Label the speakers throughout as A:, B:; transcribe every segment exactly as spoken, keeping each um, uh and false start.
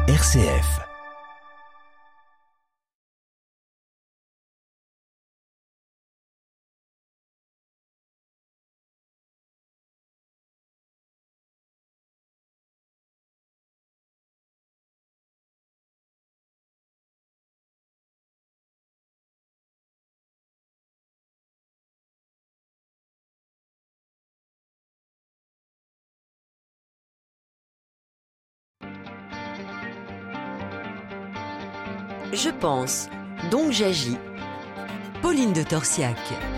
A: R C F.
B: Je pense, donc j'agis. Pauline de Torsiac.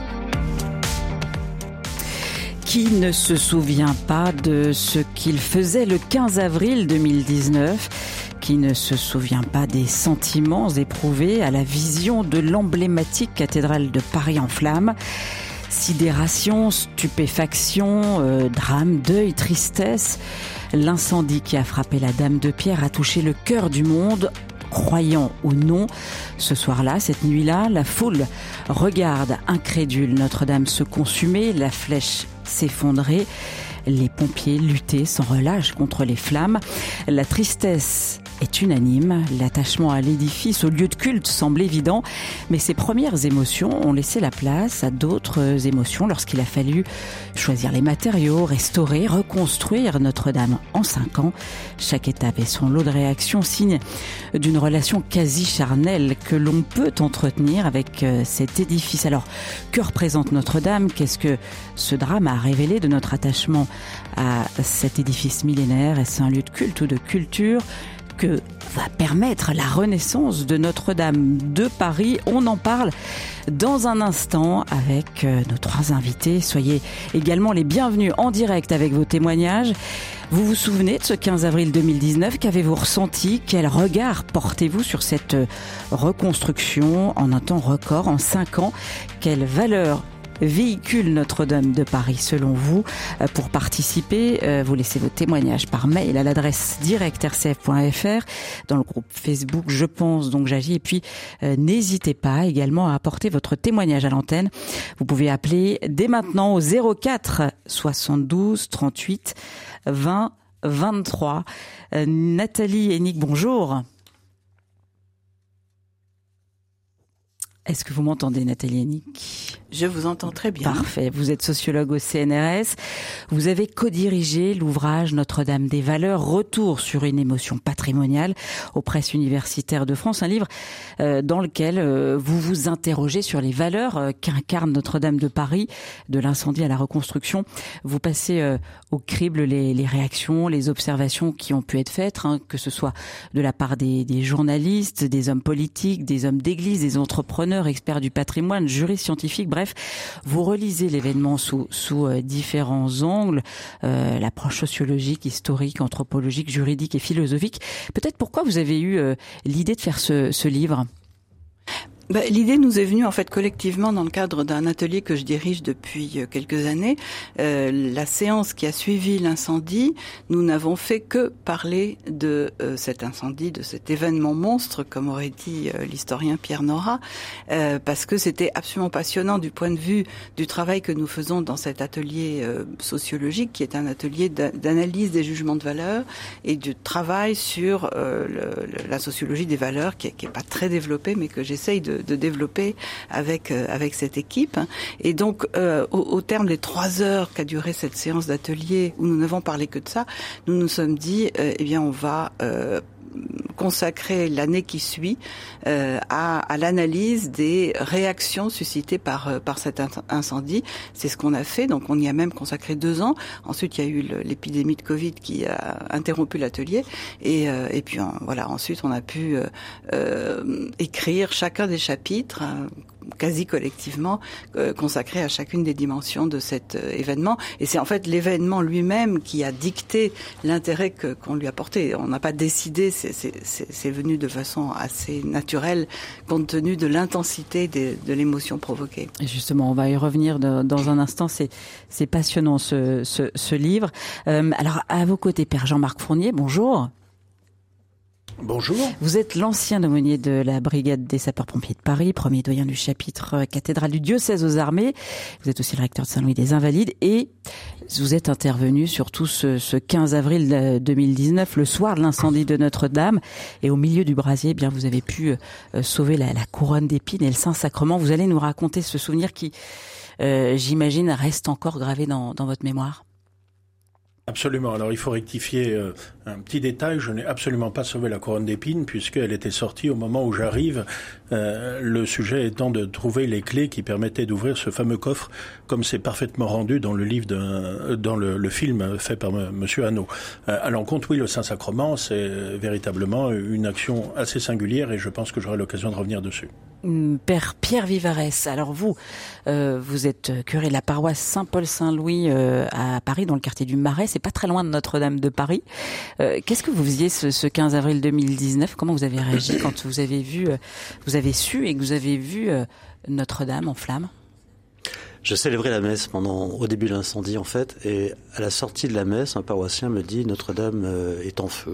C: Qui ne se souvient pas de ce qu'il faisait le quinze avril deux mille dix-neuf ? Qui ne se souvient pas des sentiments éprouvés à la vision de l'emblématique cathédrale de Paris en flammes ? Sidération, stupéfaction, euh, drame, deuil, tristesse. L'incendie qui a frappé la Dame de Pierre a touché le cœur du monde. Croyant ou non, ce soir-là, cette nuit-là, la foule regarde incrédule Notre-Dame se consumer, la flèche s'effondrer, les pompiers lutter sans relâche contre les flammes. La tristesse est unanime, l'attachement à l'édifice, au lieu de culte semble évident, mais ces premières émotions ont laissé la place à d'autres émotions lorsqu'il a fallu choisir les matériaux, restaurer, reconstruire Notre-Dame en cinq ans. Chaque étape et son lot de réactions, signe d'une relation quasi charnelle que l'on peut entretenir avec cet édifice. Alors, que représente Notre-Dame ? Qu'est-ce que ce drame a révélé de notre attachement à cet édifice millénaire ? Est-ce un lieu de culte ou de culture ? Que va permettre la renaissance de Notre-Dame de Paris? On en parle dans un instant avec nos trois invités. Soyez également les bienvenus en direct avec vos témoignages. Vous vous souvenez de ce quinze avril deux mille dix-neuf? Qu'avez-vous ressenti? Quel regard portez-vous sur cette reconstruction en un temps record, en cinq ans? Quelle valeur véhicule Notre-Dame de Paris selon vous? Pour participer, vous laissez vos témoignages par mail à l'adresse direct r c f point f r, dans le groupe Facebook Je pense donc j'agis, et puis euh, n'hésitez pas également à apporter votre témoignage à l'antenne. Vous pouvez appeler dès maintenant au zéro quatre soixante-douze trente-huit vingt vingt-trois. Euh, Nathalie Hennig, bonjour. Est-ce que vous m'entendez, Nathalie Hennig ?
D: Je vous entends très bien.
C: Parfait. Vous êtes sociologue au C N R S. Vous avez co-dirigé l'ouvrage Notre-Dame des valeurs, retour sur une émotion patrimoniale aux presses universitaires de France. Un livre euh, dans lequel euh, vous vous interrogez sur les valeurs euh, qu'incarne Notre-Dame de Paris, de l'incendie à la reconstruction. Vous passez euh, au crible les, les réactions, les observations qui ont pu être faites, hein, que ce soit de la part des, des journalistes, des hommes politiques, des hommes d'église, des entrepreneurs, experts du patrimoine, juristes scientifiques, bref, vous relisez l'événement sous, sous euh, différents angles, euh, l'approche sociologique, historique, anthropologique, juridique et philosophique. Peut-être pourquoi vous avez eu euh, l'idée de faire ce, ce livre ?
D: Bah, l'idée nous est venue en fait collectivement dans le cadre d'un atelier que je dirige depuis quelques années. Euh, la séance qui a suivi l'incendie, nous n'avons fait que parler de euh, cet incendie, de cet événement monstre, comme aurait dit euh, l'historien Pierre Nora, euh, parce que c'était absolument passionnant du point de vue du travail que nous faisons dans cet atelier euh, sociologique, qui est un atelier d'analyse des jugements de valeur et du travail sur euh, le, la sociologie des valeurs, qui est, qui est pas très développée, mais que j'essaye de de développer avec euh, avec cette équipe. Et donc euh, au, au terme des trois heures qu'a duré cette séance d'atelier où nous n'avons parlé que de ça, nous nous sommes dit euh, eh bien on va euh, consacrer l'année qui suit euh, à, à l'analyse des réactions suscitées par euh, par cet incendie. C'est ce qu'on a fait. Donc on y a même consacré deux ans. Ensuite il y a eu le, l'épidémie de Covid qui a interrompu l'atelier et euh, et puis en, voilà ensuite on a pu euh, euh, écrire chacun des chapitres euh, quasi collectivement euh, consacré à chacune des dimensions de cet euh, événement. Et c'est en fait l'événement lui-même qui a dicté l'intérêt que, qu'on lui a porté. On n'a pas décidé, c'est, c'est, c'est, c'est venu de façon assez naturelle compte tenu de l'intensité de, de l'émotion provoquée.
C: Et justement, on va y revenir de, dans un instant. C'est, c'est passionnant ce, ce, ce livre. Euh, alors, à vos côtés, Père Jean-Marc Fournier, bonjour.
A: Bonjour.
C: Vous êtes l'ancien aumônier de la brigade des sapeurs-pompiers de Paris, premier doyen du chapitre cathédrale du diocèse aux armées. Vous êtes aussi le recteur de Saint-Louis des Invalides et vous êtes intervenu surtout ce, ce quinze avril deux mille dix-neuf, le soir de l'incendie de Notre-Dame. Et au milieu du brasier, eh bien, vous avez pu euh, sauver la, la couronne d'épines et le Saint-Sacrement. Vous allez nous raconter ce souvenir qui, euh, j'imagine, reste encore gravé dans, dans votre mémoire.
A: Absolument. Alors il faut rectifier euh, un petit détail. Je n'ai absolument pas sauvé la couronne d'épines puisqu'elle était sortie au moment où j'arrive. Euh, le sujet étant de trouver les clés qui permettaient d'ouvrir ce fameux coffre, comme c'est parfaitement rendu dans le livre, d'un, dans le, le film fait par M. Monsieur Hannot. Euh, à l'encontre, oui, le Saint-Sacrement, c'est véritablement une action assez singulière et je pense que j'aurai l'occasion de revenir dessus.
C: Père Pierre Vivarès, alors vous, euh, vous êtes curé de la paroisse Saint-Paul-Saint-Louis euh, à Paris, dans le quartier du Marais, c'est pas très loin de Notre-Dame de Paris. Euh, qu'est-ce que vous faisiez ce, ce quinze avril deux mille dix-neuf? Comment vous avez réagi quand vous avez vu, euh, vous avez su et que vous avez vu euh, Notre-Dame en flammes?
E: Je célébrais la messe pendant, au début de l'incendie en fait, et à la sortie de la messe, un paroissien me dit « Notre-Dame euh, est en feu ».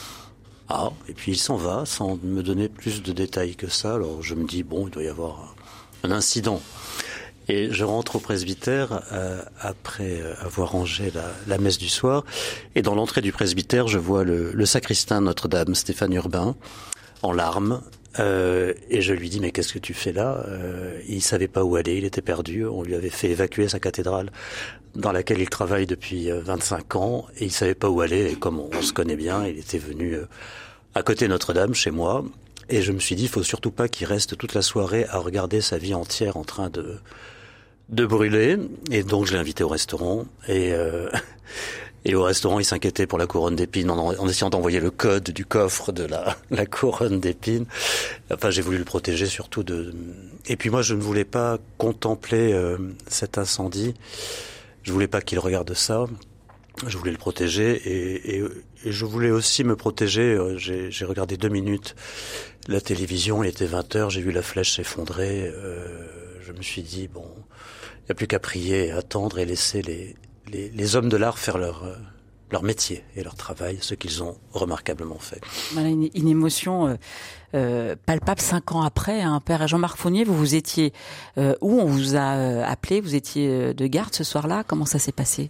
E: Ah, et puis il s'en va sans me donner plus de détails que ça. Alors je me dis, bon, il doit y avoir un incident. Et je rentre au presbytère euh, après avoir rangé la, la messe du soir. Et dans l'entrée du presbytère, je vois le, le sacristain Notre-Dame, Stéphane Urbain, en larmes. Euh, et je lui dis, mais qu'est-ce que tu fais là? euh, Il savait pas où aller, il était perdu. On lui avait fait évacuer sa cathédrale dans laquelle il travaille depuis vingt-cinq ans. Et il savait pas où aller. Et comme on, on se connaît bien, il était venu euh, à côté de Notre-Dame, chez moi. Et je me suis dit, il faut surtout pas qu'il reste toute la soirée à regarder sa vie entière en train de de brûler. Et donc je l'ai invité au restaurant. Et euh, et au restaurant, il s'inquiétait pour la couronne d'épines en, en essayant d'envoyer le code du coffre de la la couronne d'épines. Enfin, j'ai voulu le protéger surtout de. Et puis moi, je ne voulais pas contempler euh, cet incendie. Je voulais pas qu'il regarde ça. Je voulais le protéger et, et, et je voulais aussi me protéger. J'ai, j'ai regardé deux minutes la télévision, il était vingt heures, j'ai vu la flèche s'effondrer. Euh, je me suis dit, bon, il n'y a plus qu'à prier, attendre et laisser les, les, les hommes de l'art faire leur, leur métier et leur travail, ce qu'ils ont remarquablement fait.
C: Voilà une, une émotion euh, euh, palpable cinq ans après. Hein, Père Jean-Marc Fournier, vous vous étiez euh, où? On vous a euh, appelé, vous étiez de garde ce soir-là. Comment ça s'est passé?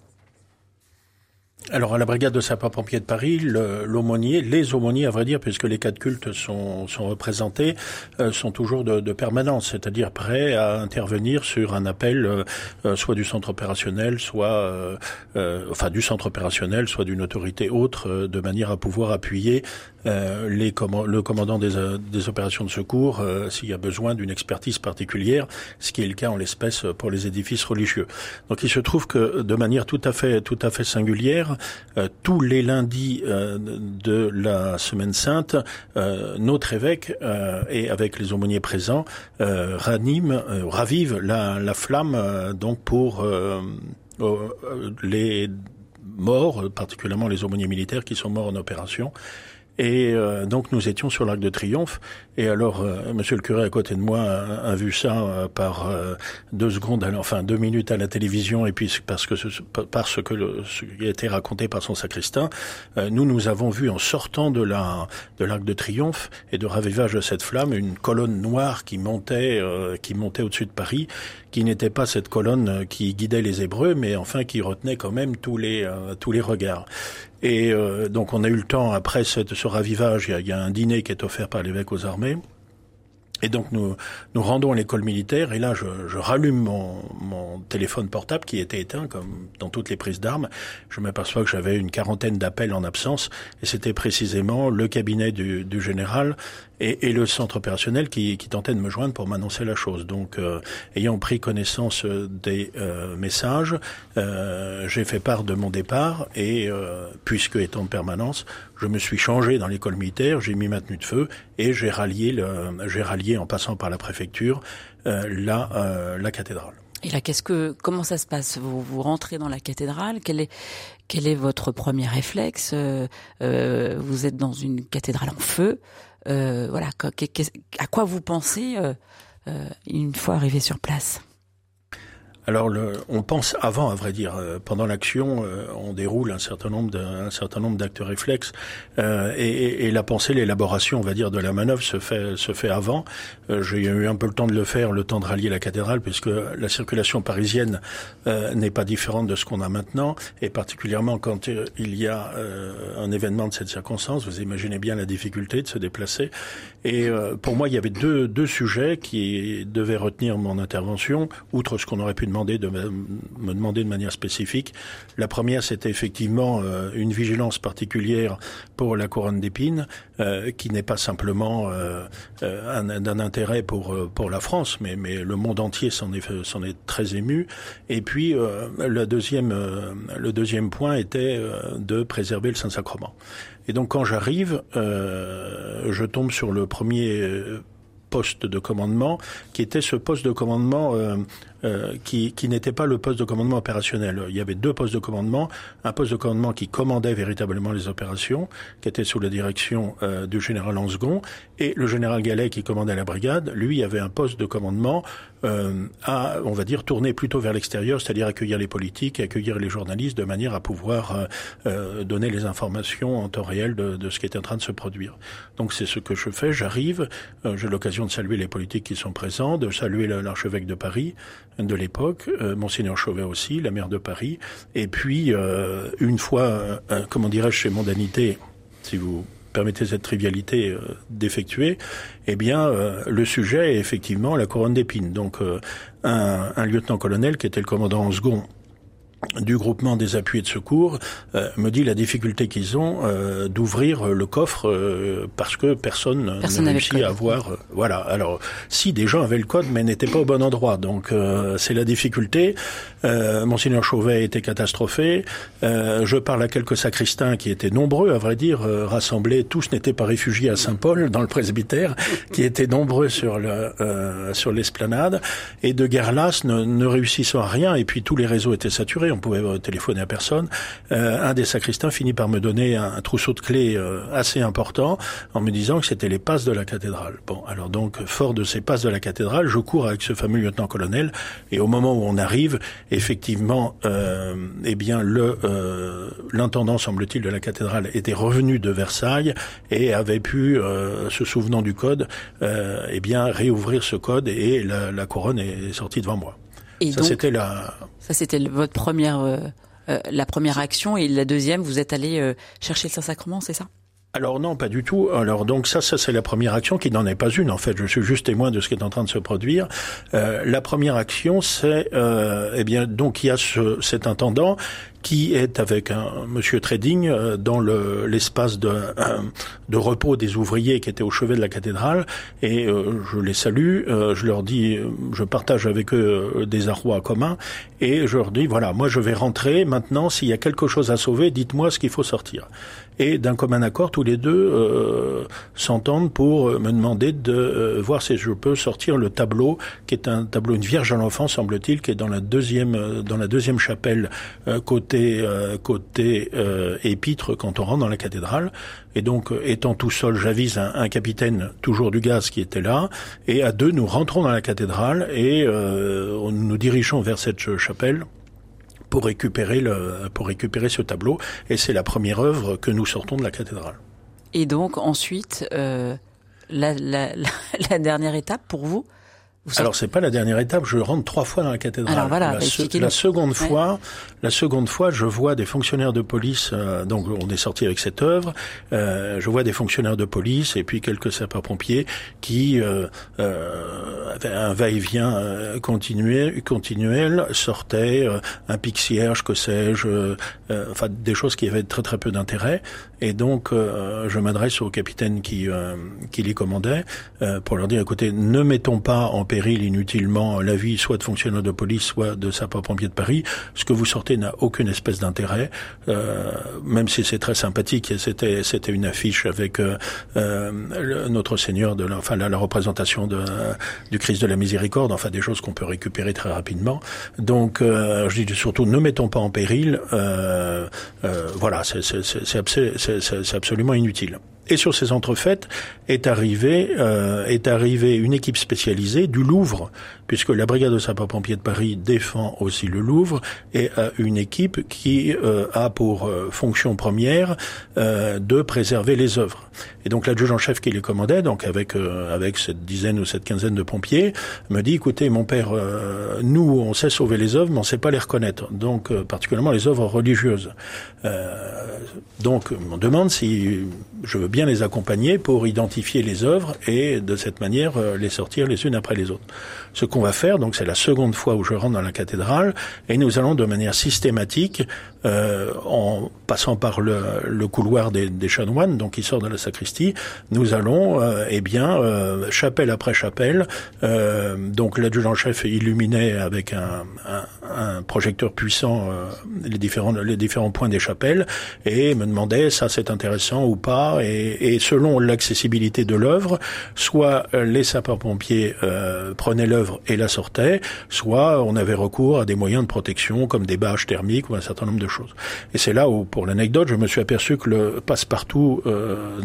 A: Alors à la brigade de sapeurs-pompiers de Paris, le, l'aumônier, les aumôniers à vrai dire, puisque les cas de culte sont, sont représentés, euh, sont toujours de, de permanence, c'est-à-dire prêts à intervenir sur un appel, euh, soit du centre opérationnel, soit euh, euh, enfin du centre opérationnel, soit d'une autorité autre, euh, de manière à pouvoir appuyer euh, les comm- le commandant des, euh, des opérations de secours euh, s'il y a besoin d'une expertise particulière, ce qui est le cas en l'espèce pour les édifices religieux. Donc il se trouve que de manière tout à fait tout à fait singulière, Euh, tous les lundis euh, de la Semaine Sainte, euh, notre évêque, euh, et avec les aumôniers présents, euh, ranime, euh, ravive la, la flamme euh, donc pour euh, euh, les morts, particulièrement les aumôniers militaires qui sont morts en opération. Et euh, donc nous étions sur l'Arc de Triomphe. Et alors, euh, Monsieur le curé à côté de moi a, a vu ça euh, par euh, deux secondes, enfin deux minutes à la télévision, et puis parce que ce, parce que le, ce qui a été raconté par son sacristain, euh, nous nous avons vu en sortant de la de l'Arc de Triomphe et de ravivage de cette flamme une colonne noire qui montait euh, qui montait au-dessus de Paris, qui n'était pas cette colonne qui guidait les Hébreux, mais enfin qui retenait quand même tous les euh, tous les regards. Et euh, donc on a eu le temps, après cette, ce ravivage, il y, a, il y a un dîner qui est offert par l'évêque aux armées. Et donc nous nous rendons à l'école militaire et là je, je rallume mon, mon téléphone portable qui était éteint comme dans toutes les prises d'armes. Je m'aperçois que j'avais une quarantaine d'appels en absence et c'était précisément le cabinet du, du général et, et le centre opérationnel qui, qui tentait de me joindre pour m'annoncer la chose. Donc euh, ayant pris connaissance des euh, messages, euh, j'ai fait part de mon départ et euh, puisque étant de permanence, je me suis changé dans l'école militaire, j'ai mis ma tenue de feu et j'ai rallié le, j'ai rallié en passant par la préfecture euh, la, euh, la cathédrale.
C: Et là, qu'est-ce que, comment ça se passe? Vous, vous rentrez dans la cathédrale. Quel est, quel est votre premier réflexe? euh, euh, Vous êtes dans une cathédrale en feu. Euh, voilà, à quoi vous pensez euh, euh, une fois arrivé sur place?
A: Alors, le, on pense avant, à vrai dire. Pendant l'action, euh, on déroule un certain nombre de, un certain nombre d'actes réflexes, euh, et, et la pensée, l'élaboration, on va dire, de la manœuvre se fait, se fait avant. Euh, j'ai eu un peu le temps de le faire, le temps de rallier la cathédrale, puisque la circulation parisienne euh, n'est pas différente de ce qu'on a maintenant, et particulièrement quand euh, il y a euh, un événement de cette circonstance, vous imaginez bien la difficulté de se déplacer. Et euh, pour moi, il y avait deux, deux sujets qui devaient retenir mon intervention, outre ce qu'on aurait pu demander de me, me demander de manière spécifique. La première, c'était effectivement euh, une vigilance particulière pour la couronne d'épines, euh, qui n'est pas simplement euh, euh, un, d'un intérêt pour pour la France, mais mais le monde entier s'en est s'en est très ému. Et puis euh, le deuxième euh, le deuxième point était euh, de préserver le Saint-Sacrement. Et donc quand j'arrive, euh, je tombe sur le premier euh, poste de commandement, qui était ce poste de commandement euh, euh, qui, qui n'était pas le poste de commandement opérationnel. Il y avait deux postes de commandement, un poste de commandement qui commandait véritablement les opérations, qui était sous la direction euh, du général Ansgon, et le général Gallet qui commandait la brigade, lui avait un poste de commandement euh, à, on va dire, tourner plutôt vers l'extérieur, c'est-à-dire accueillir les politiques, accueillir les journalistes, de manière à pouvoir euh, euh, donner les informations en temps réel de, de ce qui est en train de se produire. Donc c'est ce que je fais, j'arrive, euh, j'ai l'occasion de saluer les politiques qui sont présents, de saluer l'archevêque de Paris de l'époque, euh, Monseigneur Chauvet aussi, la maire de Paris, et puis euh, une fois, euh, comment dirais-je, chez Mondanité, si vous permettez cette trivialité euh, d'effectuer, eh bien euh, le sujet est effectivement la couronne d'épines. Donc euh, un, un lieutenant-colonel qui était le commandant Ansgon du groupement des appuis de secours euh, me dit la difficulté qu'ils ont euh, d'ouvrir le coffre euh, parce que personne, personne n'a réussi à avoir. Euh, voilà. Alors si des gens avaient le code mais n'étaient pas au bon endroit, donc euh, c'est la difficulté. Euh, Monseigneur Chauvet était catastrophé. Euh, je parle à quelques sacristains qui étaient nombreux, à vrai dire, euh, rassemblés. Tous n'étaient pas réfugiés à Saint-Paul dans le presbytère, qui étaient nombreux sur le euh, sur l'esplanade, et de guerre lasse, ne, ne réussissant à rien. Et puis tous les réseaux étaient saturés. On pouvait téléphoner à personne. Euh, un des sacristains finit par me donner un, un trousseau de clés euh, assez important en me disant que c'était les passes de la cathédrale. Bon, alors donc, fort de ces passes de la cathédrale, je cours avec ce fameux lieutenant-colonel, et au moment où on arrive, effectivement, euh, eh bien, le euh, l'intendant, semble-t-il, de la cathédrale était revenu de Versailles et avait pu, euh, se souvenant du code, euh, eh bien, réouvrir ce code, et la, la couronne est sortie devant moi.
C: Et
A: ça,
C: donc,
A: c'était la...
C: ça, c'était votre première, euh, euh, la première action, et la deuxième, vous êtes allé euh, chercher le Saint-Sacrement, c'est ça?
A: Alors non, pas du tout. Alors donc ça, ça c'est la première action, qui n'en est pas une en fait. Je suis juste témoin de ce qui est en train de se produire. Euh, la première action, c'est euh, eh bien donc il y a ce, cet intendant qui est avec un monsieur très digne euh, dans le l'espace de euh, de repos des ouvriers qui étaient au chevet de la cathédrale, et euh, je les salue, euh, je leur dis, je partage avec eux euh, des arrois communs, et je leur dis voilà, moi je vais rentrer maintenant, s'il y a quelque chose à sauver, dites-moi ce qu'il faut sortir. Et d'un commun accord, tous les deux euh, s'entendent pour me demander de euh, voir si je peux sortir le tableau, qui est un tableau, une Vierge à l'enfant, semble-t-il, qui est dans la deuxième dans la deuxième chapelle euh, côté euh, côté euh, épître quand on rentre dans la cathédrale. Et donc, euh, étant tout seul, j'avise un, un capitaine toujours du gaz qui était là, et à deux, nous rentrons dans la cathédrale et euh, nous nous dirigeons vers cette chapelle pour récupérer le, pour récupérer ce tableau, et c'est la première œuvre que nous sortons de la cathédrale.
C: Et donc ensuite, euh, la, la, la, la dernière étape pour vous, vous
A: Alors c'est pas la dernière étape, je rentre trois fois dans la cathédrale.
C: Alors voilà,
A: la,
C: bah,
A: se, la seconde ouais. fois, la seconde fois, je vois des fonctionnaires de police. Euh, donc on est sorti avec cette œuvre. Euh, je vois des fonctionnaires de police et puis quelques sapeurs-pompiers qui euh, euh, avaient un va-et-vient euh, continuel, continuel, sortaient euh, un pique-cierge, que sais-je, euh, euh, enfin des choses qui avaient très très peu d'intérêt. Et donc euh, je m'adresse au capitaine qui euh, qui les commandait euh, pour leur dire écoutez, ne mettons pas en péril inutilement la vie soit de fonctionnaires de police, soit de sapeurs-pompiers de Paris. Ce que vous sortez n'a aucune espèce d'intérêt, euh, même si c'est très sympathique. Et c'était c'était une affiche avec euh, euh, le, notre Seigneur, de la, enfin la, la représentation de, euh, du Christ de la Miséricorde, enfin des choses qu'on peut récupérer très rapidement. Donc euh, je dis surtout ne mettons pas en péril. Euh, euh, voilà, c'est c'est c'est, c'est, c'est, c'est absolument inutile. Et sur ces entrefaites est arrivée euh, est arrivée une équipe spécialisée du Louvre, puisque la brigade de sapeurs-pompiers de Paris défend aussi le Louvre, et a une équipe qui euh, a pour euh, fonction première euh, de préserver les œuvres. Et donc l'adjudant-chef qui les commandait, donc avec euh, avec cette dizaine ou cette quinzaine de pompiers, me dit écoutez mon père, euh, nous on sait sauver les œuvres, mais on sait pas les reconnaître, donc euh, particulièrement les œuvres religieuses. Euh, donc on demande si je veux bien les accompagner pour identifier les œuvres et de cette manière euh, les sortir les unes après les autres. Ce qu'on va faire, donc c'est la seconde fois où je rentre dans la cathédrale, et nous allons de manière systématique, euh, en passant par le, le couloir des, des chanoines, donc qui sort de la sacristie, nous allons, euh, eh bien, euh, chapelle après chapelle, euh, donc l'adjudant-chef illuminait avec un, un, un projecteur puissant euh, les différents les différents points des chapelles, et me demandait ça c'est intéressant ou pas, et, et selon l'accessibilité de l'œuvre, soit les sapeurs-pompiers euh, prenaient l'œuvre et la sortaient, soit on avait recours à des moyens de protection comme des bâches thermiques ou un certain nombre de choses. Et c'est là où, pour l'anecdote, je me suis aperçu que le passe-partout euh,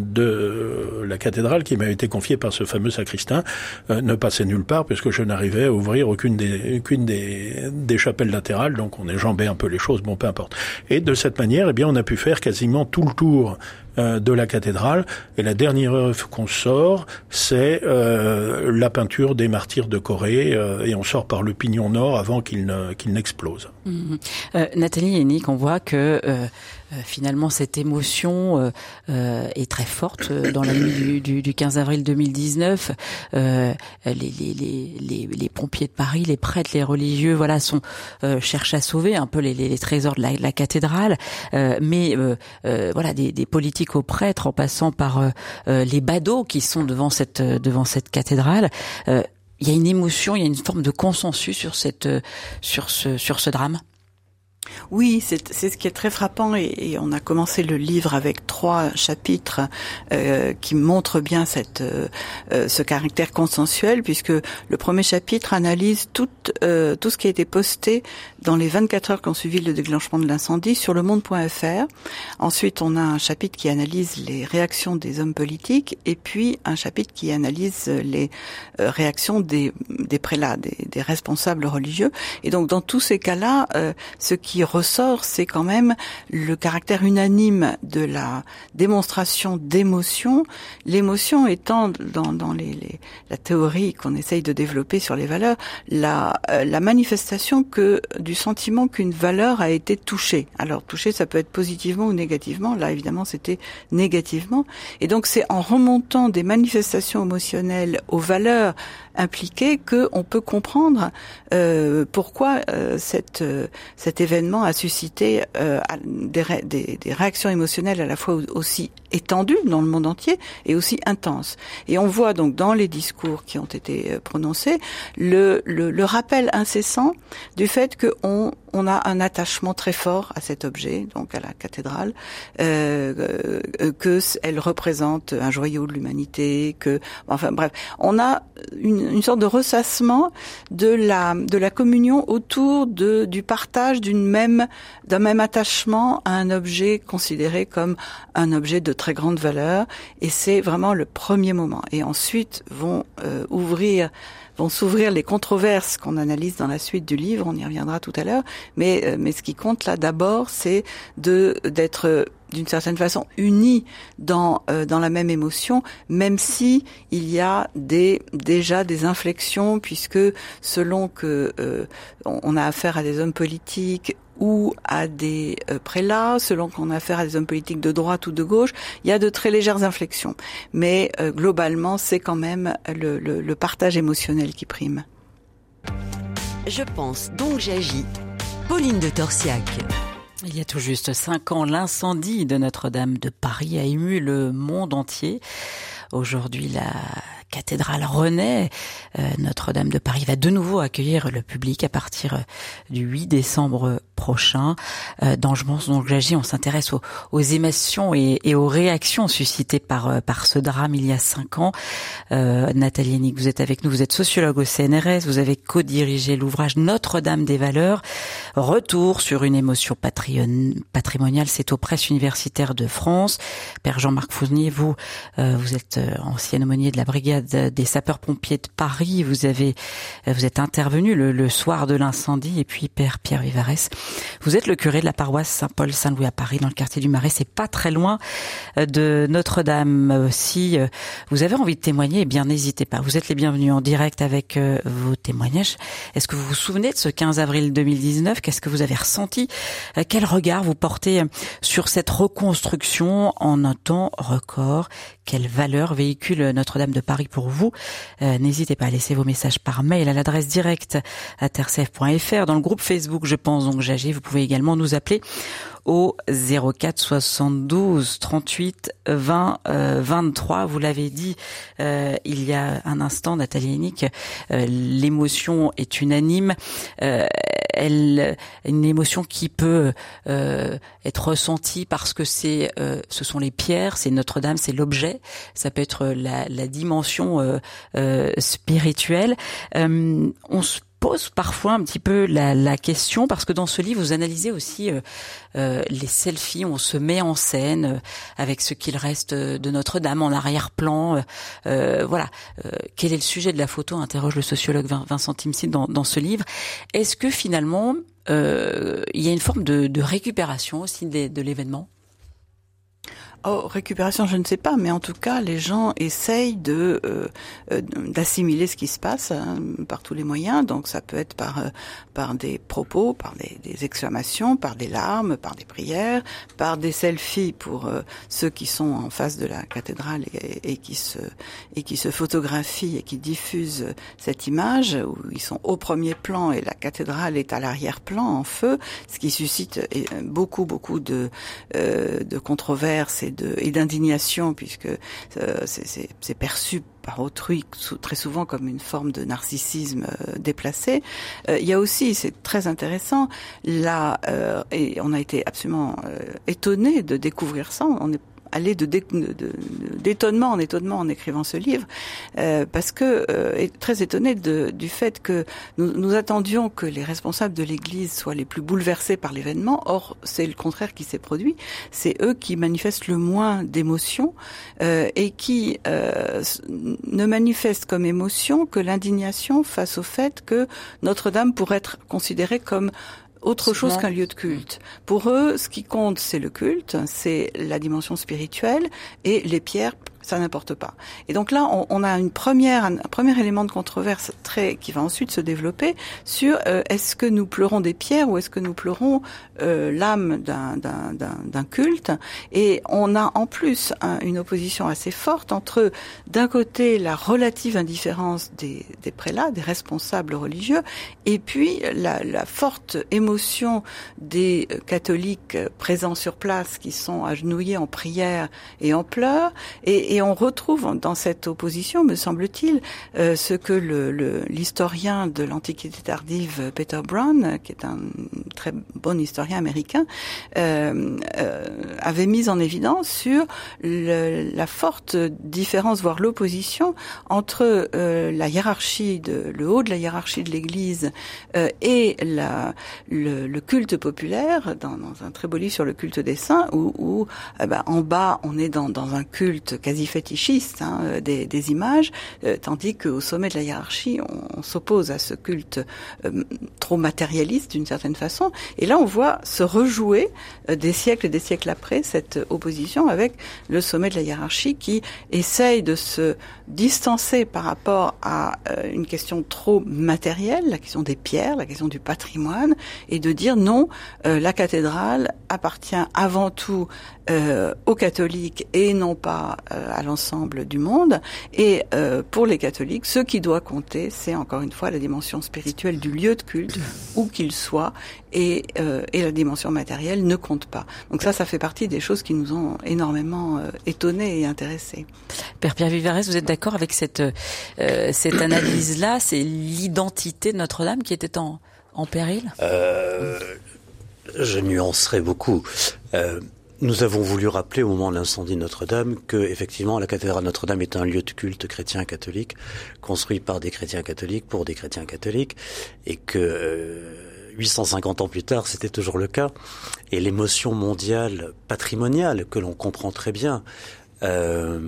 A: de la cathédrale qui m'avait été confié par ce fameux sacristain euh, ne passait nulle part, puisque je n'arrivais à ouvrir aucune des aucune des, des chapelles latérales, donc on éjambait un peu les choses, bon peu importe. Et de cette manière, eh bien, on a pu faire quasiment tout le tour de la cathédrale, et la dernière œuvre qu'on sort, c'est euh, la peinture des martyrs de Corée, euh, et on sort par le pignon nord avant qu'il ne, qu'il n'explose.
C: Mmh. Euh, Nathalie et Nick, on voit que euh, euh, finalement cette émotion euh, euh, est très forte dans la nuit du, du, du quinze avril deux mille dix-neuf. Euh, les, les, les, les, les pompiers de Paris, les prêtres, les religieux, voilà, sont euh, cherchent à sauver un peu les, les, les trésors de la, de la cathédrale, euh, mais euh, euh, voilà, des, des politiques aux prêtres, en passant par euh, euh, les badauds qui sont devant cette euh, devant cette cathédrale. Euh, il y a une émotion, il y a une forme de consensus sur cette euh, sur ce sur ce drame.
D: Oui, c'est, c'est ce qui est très frappant, et, et on a commencé le livre avec trois chapitres euh, qui montrent bien cette, euh, ce caractère consensuel, puisque le premier chapitre analyse tout, euh, tout ce qui a été posté dans les vingt-quatre heures qui ont suivi le déclenchement de l'incendie sur le monde point f r. Ensuite, on a un chapitre qui analyse les réactions des hommes politiques, et puis un chapitre qui analyse les euh, réactions des, des prélats, des, des responsables religieux. Et donc, dans tous ces cas-là, euh, ce qui ressort, c'est quand même le caractère unanime de la démonstration d'émotion, l'émotion étant dans, dans les, les, la théorie qu'on essaye de développer sur les valeurs, la, euh, la manifestation que du sentiment qu'une valeur a été touchée. Alors touchée, ça peut être positivement ou négativement. Là, évidemment, c'était négativement. Et donc, c'est en remontant des manifestations émotionnelles aux valeurs impliquées que on peut comprendre euh, pourquoi euh, cette, euh, cet événement a suscité euh, des, ré, des, des réactions émotionnelles à la fois aussi étendues dans le monde entier et aussi intenses. Et on voit donc dans les discours qui ont été prononcés le, le, le rappel incessant du fait qu'on on a un attachement très fort à cet objet, donc à la cathédrale, euh, euh, que elle représente un joyau de l'humanité, que, enfin bref, on a une, une sorte de ressassement de la de la communion autour de du partage d'une même d'un même attachement à un objet considéré comme un objet de très grande valeur, et c'est vraiment le premier moment. Et ensuite vont euh, ouvrir vont s'ouvrir les controverses qu'on analyse dans la suite du livre, on y reviendra tout à l'heure, mais euh, mais ce qui compte là d'abord, c'est de d'être euh, d'une certaine façon unis dans euh, dans la même émotion, même si il y a des déjà des inflexions, puisque selon que euh, on a affaire à des hommes politiques ou à des euh, prélats, selon qu'on a affaire à des hommes politiques de droite ou de gauche, il y a de très légères inflexions. Mais euh, globalement, c'est quand même le, le, le partage émotionnel qui prime.
B: Je pense, donc j'agis. Pauline de Torsiac.
C: Il y a tout juste cinq ans, l'incendie de Notre-Dame de Paris a ému le monde entier. Aujourd'hui, la cathédrale renaît. Euh, Notre-Dame de Paris va de nouveau accueillir le public à partir du huit décembre prochain. Euh, dans Je pense donc j'agis, on s'intéresse aux, aux émotions et, et aux réactions suscitées par par ce drame il y a cinq ans. Euh, Nathalie Hennig, vous êtes avec nous, vous êtes sociologue au C N R S, vous avez co-dirigé l'ouvrage Notre-Dame des valeurs, retour sur une émotion patrimoniale, c'est aux presses universitaires de France. Père Jean-Marc Fournier, vous, euh, vous êtes ancien aumônier de la brigade des sapeurs-pompiers de Paris, vous avez, vous êtes intervenu le, le soir de l'incendie, et puis Père Pierre Vivarès, vous êtes le curé de la paroisse Saint-Paul-Saint-Louis à Paris, dans le quartier du Marais, c'est pas très loin de Notre-Dame. Si vous avez envie de témoigner, eh bien n'hésitez pas, vous êtes les bienvenus en direct avec euh, vos témoignages. Est-ce que vous vous souvenez de ce quinze avril deux mille dix-neuf? Qu'est-ce que vous avez ressenti? euh, Quel regard vous portez sur cette reconstruction en un temps record? Quelle valeur véhicule Notre-Dame de Paris pour vous? euh, N'hésitez pas à laisser vos messages par mail à l'adresse directe à tercef point f r. Dans le groupe Facebook Je pense donc j'agis, vous pouvez également nous appeler au zéro quatre soixante-douze trente-huit vingt vingt-trois. Vous l'avez dit euh, il y a un instant, Nathalie Hennig, euh, l'émotion est unanime. Euh, elle, une émotion qui peut euh, être ressentie parce que c'est, euh, ce sont les pierres, c'est Notre-Dame, c'est l'objet. Ça peut être la, la dimension euh, euh, spirituelle. Euh, on se pose parfois un petit peu la, la question, parce que dans ce livre, vous analysez aussi euh, euh, les selfies, on se met en scène euh, avec ce qu'il reste de Notre-Dame en arrière-plan. Euh, euh, voilà. Euh, quel est le sujet de la photo, interroge le sociologue Vincent Timsit dans, dans ce livre. Est-ce que finalement, euh, il y a une forme de, de récupération aussi de, de l'événement ?
D: Oh, récupération, je ne sais pas, mais en tout cas, les gens essayent de euh, euh, d'assimiler ce qui se passe hein, par tous les moyens. Donc, ça peut être par euh, par des propos, par des, des exclamations, par des larmes, par des prières, par des selfies pour euh, ceux qui sont en face de la cathédrale et, et qui se et qui se photographient et qui diffusent cette image où ils sont au premier plan et la cathédrale est à l'arrière-plan en feu, ce qui suscite beaucoup beaucoup de euh, de controverses et De, et d'indignation, puisque euh, c'est, c'est, c'est perçu par autrui très souvent comme une forme de narcissisme euh, déplacé. Euh, il y a aussi, c'est très intéressant, là, euh, et on a été absolument euh, étonnés de découvrir ça. On est aller de, dé, de, de d'étonnement en étonnement en écrivant ce livre, euh, parce que euh, est très étonné de, du fait que nous, nous attendions que les responsables de l'Église soient les plus bouleversés par l'événement. Or, c'est le contraire qui s'est produit. C'est eux qui manifestent le moins d'émotion euh, et qui euh, ne manifestent comme émotion que l'indignation face au fait que Notre-Dame pourrait être considérée comme autre chose qu'un lieu de culte. Pour eux, ce qui compte, c'est le culte, c'est la dimension spirituelle, et les pierres, ça n'importe pas. Et donc là, on, on a une première, un premier élément de controverse très qui va ensuite se développer sur euh, est-ce que nous pleurons des pierres ou est-ce que nous pleurons euh, l'âme d'un, d'un, d'un, d'un culte. Et on a en plus un, une opposition assez forte entre, d'un côté, la relative indifférence des, des prélats, des responsables religieux, et puis la, la forte émotion des catholiques présents sur place qui sont agenouillés en prière et en pleurs. Et, et Et on retrouve dans cette opposition, me semble-t-il, euh, ce que le, le, l'historien de l'Antiquité tardive, Peter Brown, qui est un très bon historien américain, euh, euh, avait mis en évidence sur le, la forte différence, voire l'opposition, entre euh, la hiérarchie, de, le haut de la hiérarchie de l'Église euh, et la, le, le culte populaire, dans, dans un très beau livre sur le culte des saints, où, où eh ben, en bas, on est dans, dans un culte quasi fétichiste hein, des, des images, euh, tandis qu'au sommet de la hiérarchie, on, on s'oppose à ce culte euh, trop matérialiste d'une certaine façon. Et là, on voit se rejouer euh, des siècles et des siècles après cette opposition avec le sommet de la hiérarchie qui essaye de se distancer par rapport à euh, une question trop matérielle, la question des pierres, la question du patrimoine, et de dire non, euh, la cathédrale appartient avant tout euh, aux catholiques et non pas euh, à l'ensemble du monde. Et euh, pour les catholiques, ce qui doit compter, c'est encore une fois la dimension spirituelle du lieu de culte, où qu'il soit, et, euh, et la dimension matérielle ne compte pas. Donc ça, ça fait partie des choses qui nous ont énormément euh, étonnés et intéressés.
C: Père Pierre Vivarès, vous êtes d'accord avec cette euh, cette analyse-là? C'est l'identité de Notre-Dame qui était en, en péril?
E: euh, Je nuancerai beaucoup. Euh, nous avons voulu rappeler au moment de l'incendie de Notre-Dame que, effectivement, la cathédrale Notre-Dame est un lieu de culte chrétien catholique, construit par des chrétiens catholiques pour des chrétiens catholiques, et que euh, huit cent cinquante ans plus tard, c'était toujours le cas. Et l'émotion mondiale patrimoniale, que l'on comprend très bien, euh,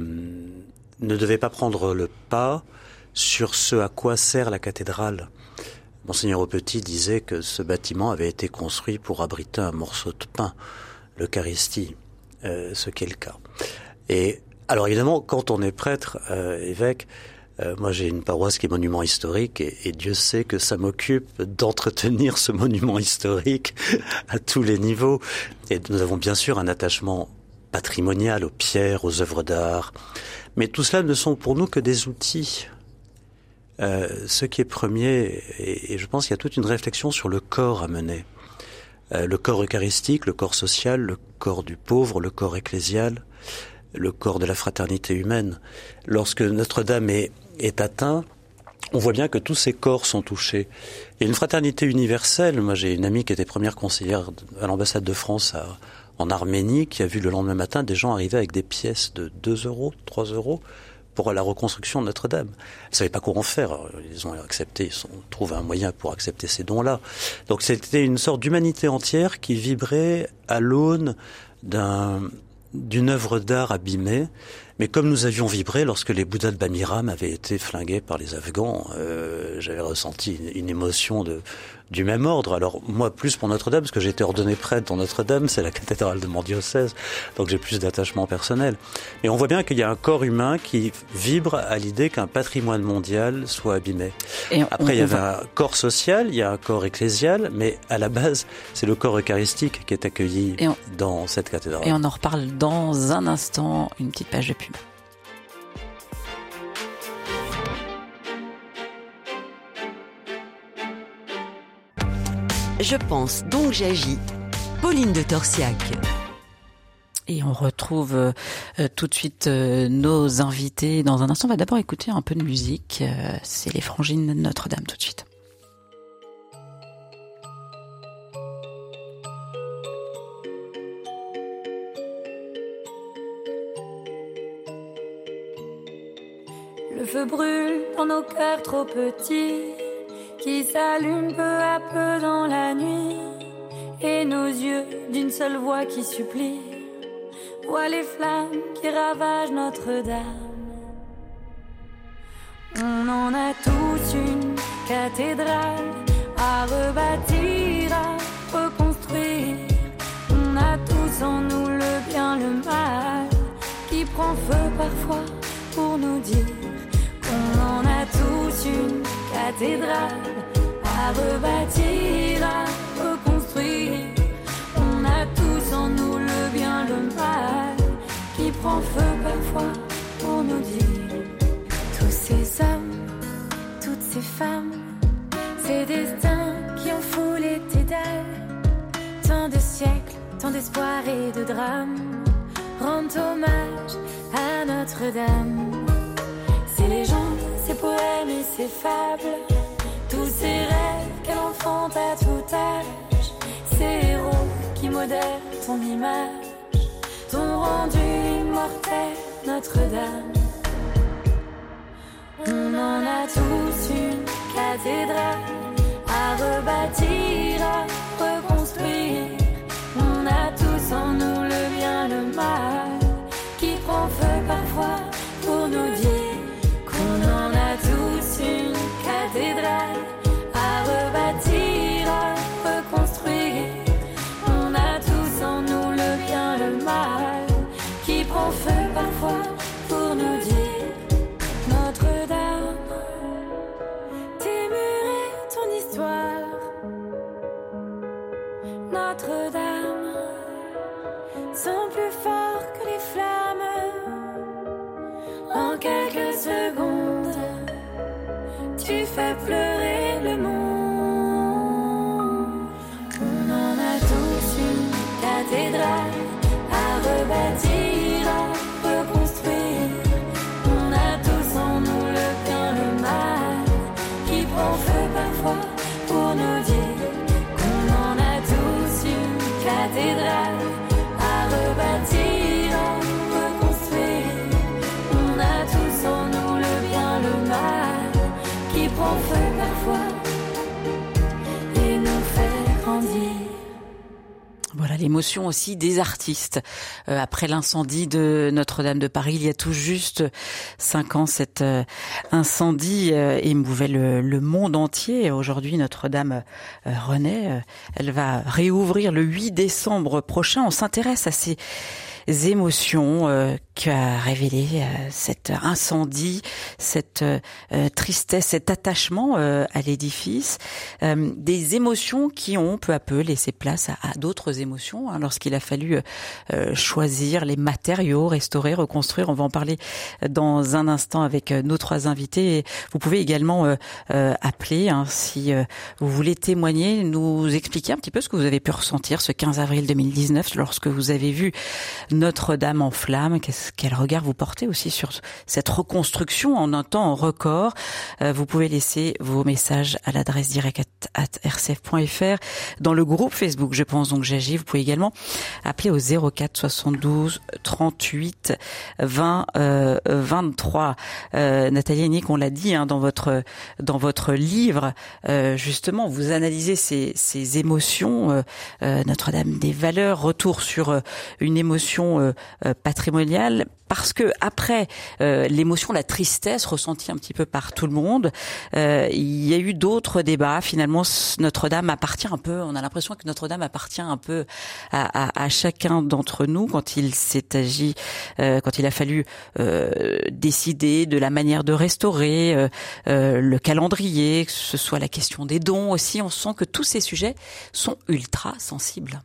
E: ne devait pas prendre le pas sur ce à quoi sert la cathédrale. Monseigneur Aupetit disait que ce bâtiment avait été construit pour abriter un morceau de pain, l'Eucharistie, euh, ce qui est le cas. Et alors évidemment, quand on est prêtre, euh, évêque, euh, moi j'ai une paroisse qui est monument historique, et, et Dieu sait que ça m'occupe d'entretenir ce monument historique à tous les niveaux. Et nous avons bien sûr un attachement patrimonial aux pierres, aux œuvres d'art, mais tout cela ne sont pour nous que des outils. Euh, ce qui est premier, et, et je pense qu'il y a toute une réflexion sur le corps à mener. Euh, le corps eucharistique, le corps social, le corps du pauvre, le corps ecclésial, le corps de la fraternité humaine. Lorsque Notre-Dame est, est atteint, on voit bien que tous ces corps sont touchés. Il y a une fraternité universelle. Moi, j'ai une amie qui était première conseillère à l'ambassade de France à, en Arménie, qui a vu le lendemain matin des gens arriver avec des pièces de deux euros, trois euros, pour la reconstruction de Notre-Dame. Ils ne savaient pas quoi en faire. Ils ont accepté, ils ont trouvé un moyen pour accepter ces dons-là. Donc c'était une sorte d'humanité entière qui vibrait à l'aune d'un, d'une œuvre d'art abîmée. Mais comme nous avions vibré lorsque les Bouddhas de Bamiram avaient été flingués par les Afghans, euh, j'avais ressenti une, une émotion de, du même ordre. Alors moi, plus pour Notre-Dame, parce que j'ai été ordonné prêtre dans Notre-Dame, c'est la cathédrale de mon diocèse, donc j'ai plus d'attachement personnel. Et on voit bien qu'il y a un corps humain qui vibre à l'idée qu'un patrimoine mondial soit abîmé. Et Après, on, il y avait va... un corps social, il y a un corps ecclésial, mais à la base, c'est le corps eucharistique qui est accueilli on... dans cette cathédrale.
C: Et on en reparle dans un instant, une petite page de pub.
B: Je pense donc j'agis. Pauline de Torsiac.
C: Et on retrouve euh, tout de suite euh, nos invités. Dans un instant, on va d'abord écouter un peu de musique. Euh, c'est les Frangines de Notre-Dame tout de suite.
F: Le feu brûle dans nos cœurs trop petits, qui s'allume peu à peu dans la nuit, et nos yeux d'une seule voix qui supplie voient les flammes qui ravagent Notre-Dame. On en a tous une cathédrale à rebâtir, à reconstruire. On a tous en nous le bien, le mal, qui prend feu parfois pour nous dire qu'on en a tous une cathédrale à rebâtir, à reconstruire. On a tous en nous le bien, le mal, qui prend feu parfois pour nous dire. Tous ces hommes, toutes ces femmes, ces destins qui ont foulé tes dalles, tant de siècles, tant d'espoir et de drames, rendent hommage à Notre-Dame. Ces légendes, ces poèmes et ces fables, tous ces rêves qu'elle enfante à tout âge, ces héros qui modèrent ton image, t'ont rendu immortel Notre-Dame. On en a tous une cathédrale à rebâtir, à reconstruire. On a tous en nous le bien, le mal, qui prend feu parfois pour nous dire qu'on en a tous une cathédrale à rebâtir, à reconstruire. On a tous en nous le bien, le mal, qui prend feu parfois pour nous dire Notre-Dame, tes murs et ton histoire. Notre-Dame sont plus forts que les flammes. En quelques secondes, tu fais pleurer le monde. On en a tous une cathédrale à rebâtir, à reconstruire.
C: émotions aussi des artistes. Euh, après l'incendie de Notre-Dame de Paris, il y a tout juste cinq ans, cet euh, incendie euh, émouvait le, le monde entier. Aujourd'hui, Notre-Dame euh, renaît. Euh, elle va réouvrir le huit décembre prochain. On s'intéresse à ces émotions euh, qu'a révélé euh, cet incendie, cette euh, tristesse, cet attachement euh, à l'édifice, euh, des émotions qui ont peu à peu laissé place à, à d'autres émotions, hein, lorsqu'il a fallu euh, choisir les matériaux, restaurer, reconstruire. On va en parler dans un instant avec nos trois invités. Et vous pouvez également euh, euh, appeler hein, si euh, vous voulez témoigner, nous expliquer un petit peu ce que vous avez pu ressentir ce quinze avril deux mille dix-neuf lorsque vous avez vu Notre-Dame en flammes. Qu'est-ce, quel regard vous portez aussi sur cette reconstruction en un temps record? euh, Vous pouvez laisser vos messages à l'adresse direct arobase r c f point f r dans le groupe Facebook Je pense donc j'agis. Vous pouvez également appeler au zéro quatre soixante-douze trente-huit vingt vingt-trois. Euh, Nathalie Hennig, on l'a dit hein, dans votre dans votre livre, euh, justement, vous analysez ces, ces émotions. Euh, euh, Notre-Dame des valeurs, retour sur euh, une émotion euh, euh, patrimoniale, parce que après euh, l'émotion, la tristesse ressentie un petit peu par tout le monde, euh, il y a eu d'autres débats. Finalement, Notre-Dame appartient un peu, on a l'impression que Notre-Dame appartient un peu à, à, à chacun d'entre nous quand il s'est agi, euh, quand il a fallu euh, décider de la manière de restaurer, euh, euh, le calendrier, que ce soit la question des dons aussi. On sent que tous ces sujets sont ultra sensibles.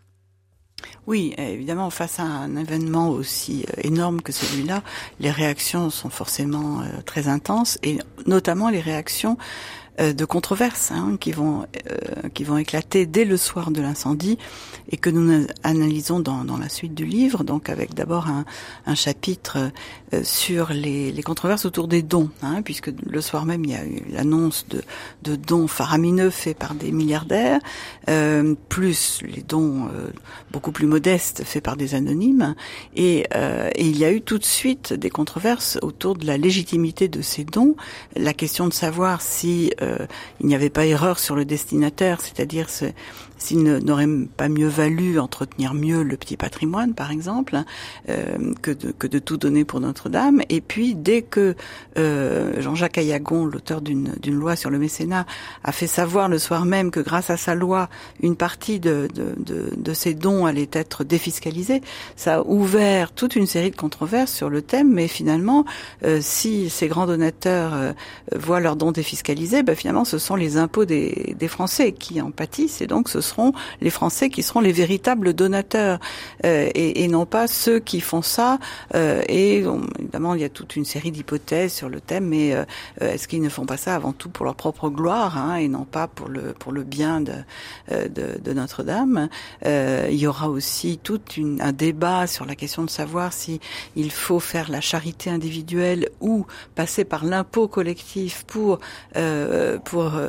D: Oui, évidemment, face à un événement aussi énorme que celui-là, les réactions sont forcément euh, très intenses, et notamment les réactions euh, de controverses hein, qui vont euh, qui vont éclater dès le soir de l'incendie et que nous analysons dans, dans la suite du livre. Donc, avec d'abord un, un chapitre euh, sur les, les controverses autour des dons, hein, puisque le soir même il y a eu l'annonce de, de dons faramineux faits par des milliardaires, euh, plus les dons euh, beaucoup plus modestes faits par des anonymes, et, euh, et il y a eu tout de suite des controverses autour de la légitimité de ces dons, la question de savoir si euh, il n'y avait pas erreur sur le destinataire, c'est-à-dire ce, s'il n'aurait pas mieux valu entretenir mieux le petit patrimoine, par exemple, euh, que, de, que de tout donner pour Notre-Dame. Et puis, dès que euh, Jean-Jacques Ayagon, l'auteur d'une, d'une loi sur le mécénat, a fait savoir le soir même que grâce à sa loi, une partie de, de, de, de ces dons allait être défiscalisée, ça a ouvert toute une série de controverses sur le thème. Mais finalement, euh, si ces grands donateurs euh, voient leurs dons défiscalisés, ben finalement, ce sont les impôts des, des Français qui en pâtissent, et donc ce seront les Français qui seront les véritables donateurs, euh, et, et non pas ceux qui font ça. Euh, et bon, évidemment, il y a toute une série d'hypothèses sur le thème, mais euh, est-ce qu'ils ne font pas ça avant tout pour leur propre gloire, hein, et non pas pour le pour le bien de de, de Notre-Dame? Euh, il y aura aussi tout une, un débat sur la question de savoir si il faut faire la charité individuelle ou passer par l'impôt collectif pour euh, pour euh,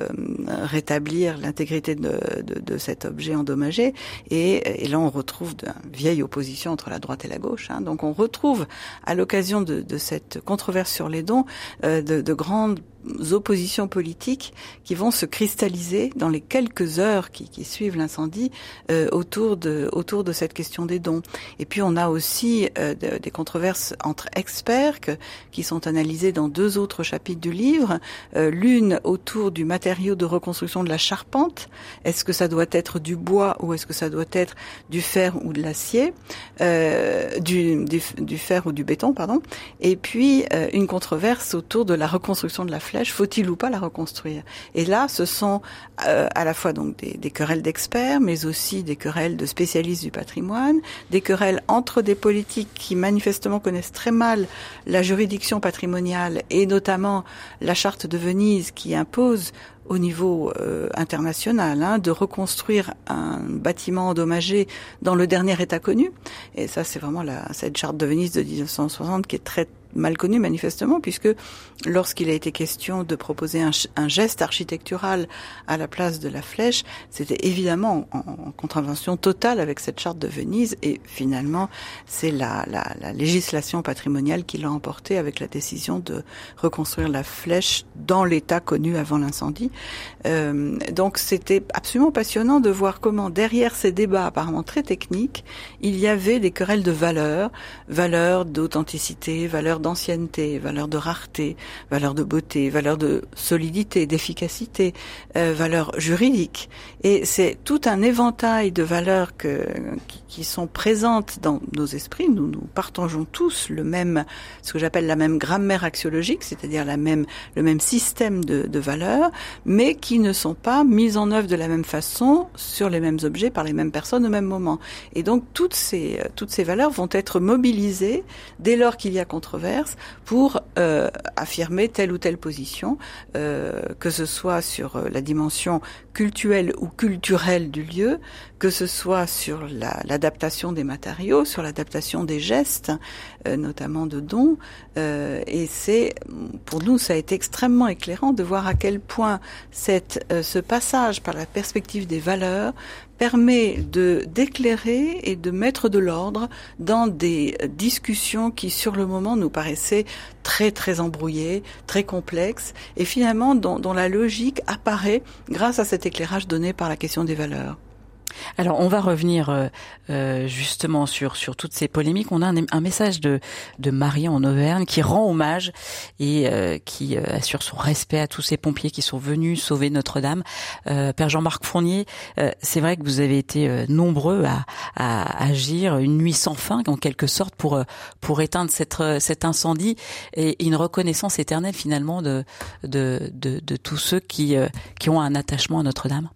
D: rétablir l'intégrité de De, de cet objet endommagé. Et, et là, on retrouve une vieille opposition entre la droite et la gauche. Hein. Donc, on retrouve, à l'occasion de, de cette controverse sur les dons, euh, de, de grandes oppositions politiques qui vont se cristalliser dans les quelques heures qui, qui suivent l'incendie euh, autour de autour de cette question des dons. Et puis on a aussi euh, de, des controverses entre experts que, qui sont analysées dans deux autres chapitres du livre. Euh, l'une autour du matériau de reconstruction de la charpente. Est-ce que ça doit être du bois ou est-ce que ça doit être du fer ou de l'acier, euh, du, du, du fer ou du béton, pardon. Et puis euh, une controverse autour de la reconstruction de la flèche. Faut-il ou pas la reconstruire? Et là, ce sont euh, à la fois donc des, des querelles d'experts, mais aussi des querelles de spécialistes du patrimoine, des querelles entre des politiques qui manifestement connaissent très mal la juridiction patrimoniale et notamment la Charte de Venise qui impose au niveau euh, international, hein, de reconstruire un bâtiment endommagé dans le dernier état connu. Et ça, c'est vraiment la, cette Charte de Venise de dix-neuf cent soixante qui est très mal connu manifestement, puisque lorsqu'il a été question de proposer un, un geste architectural à la place de la flèche, c'était évidemment en, en contravention totale avec cette charte de Venise, et finalement c'est la, la, la législation patrimoniale qui l'a emporté avec la décision de reconstruire la flèche dans l'état connu avant l'incendie. Euh, donc c'était absolument passionnant de voir comment derrière ces débats apparemment très techniques, il y avait des querelles de valeurs, valeurs d'authenticité, valeurs d'ancienneté, valeurs de rareté, valeurs de beauté, valeurs de solidité, d'efficacité, euh, valeurs juridiques. Et c'est tout un éventail de valeurs que, qui, qui sont présentes dans nos esprits. Nous, nous partageons tous le même, ce que j'appelle la même grammaire axiologique, c'est-à-dire la même, le même système de, de valeurs, mais qui ne sont pas mises en œuvre de la même façon sur les mêmes objets par les mêmes personnes au même moment. Et donc toutes ces toutes ces valeurs vont être mobilisées dès lors qu'il y a controverse pour euh, affirmer telle ou telle position, euh, que ce soit sur la dimension cultuelle ou culturelle du lieu, que ce soit sur la, l'adaptation des matériaux, sur l'adaptation des gestes, euh, notamment de dons. Euh, et c'est, pour nous, ça a été extrêmement éclairant de voir à quel point cette, euh, ce passage par la perspective des valeurs permet de d'éclairer et de mettre de l'ordre dans des discussions qui, sur le moment, nous paraissaient très très embrouillées, très complexes, et finalement dont, dont la logique apparaît grâce à cet éclairage donné par la question des valeurs.
C: Alors, on va revenir euh, euh, justement sur sur toutes ces polémiques. On a un, un message de de Marie en Auvergne qui rend hommage et euh, qui euh, assure son respect à tous ces pompiers qui sont venus sauver Notre-Dame. Euh, Père Jean-Marc Fournier, euh, c'est vrai que vous avez été euh, nombreux à, à agir une nuit sans fin, en quelque sorte, pour pour éteindre cette, cet incendie, et une reconnaissance éternelle finalement de de de, de tous ceux qui euh, qui ont un attachement à Notre-Dame.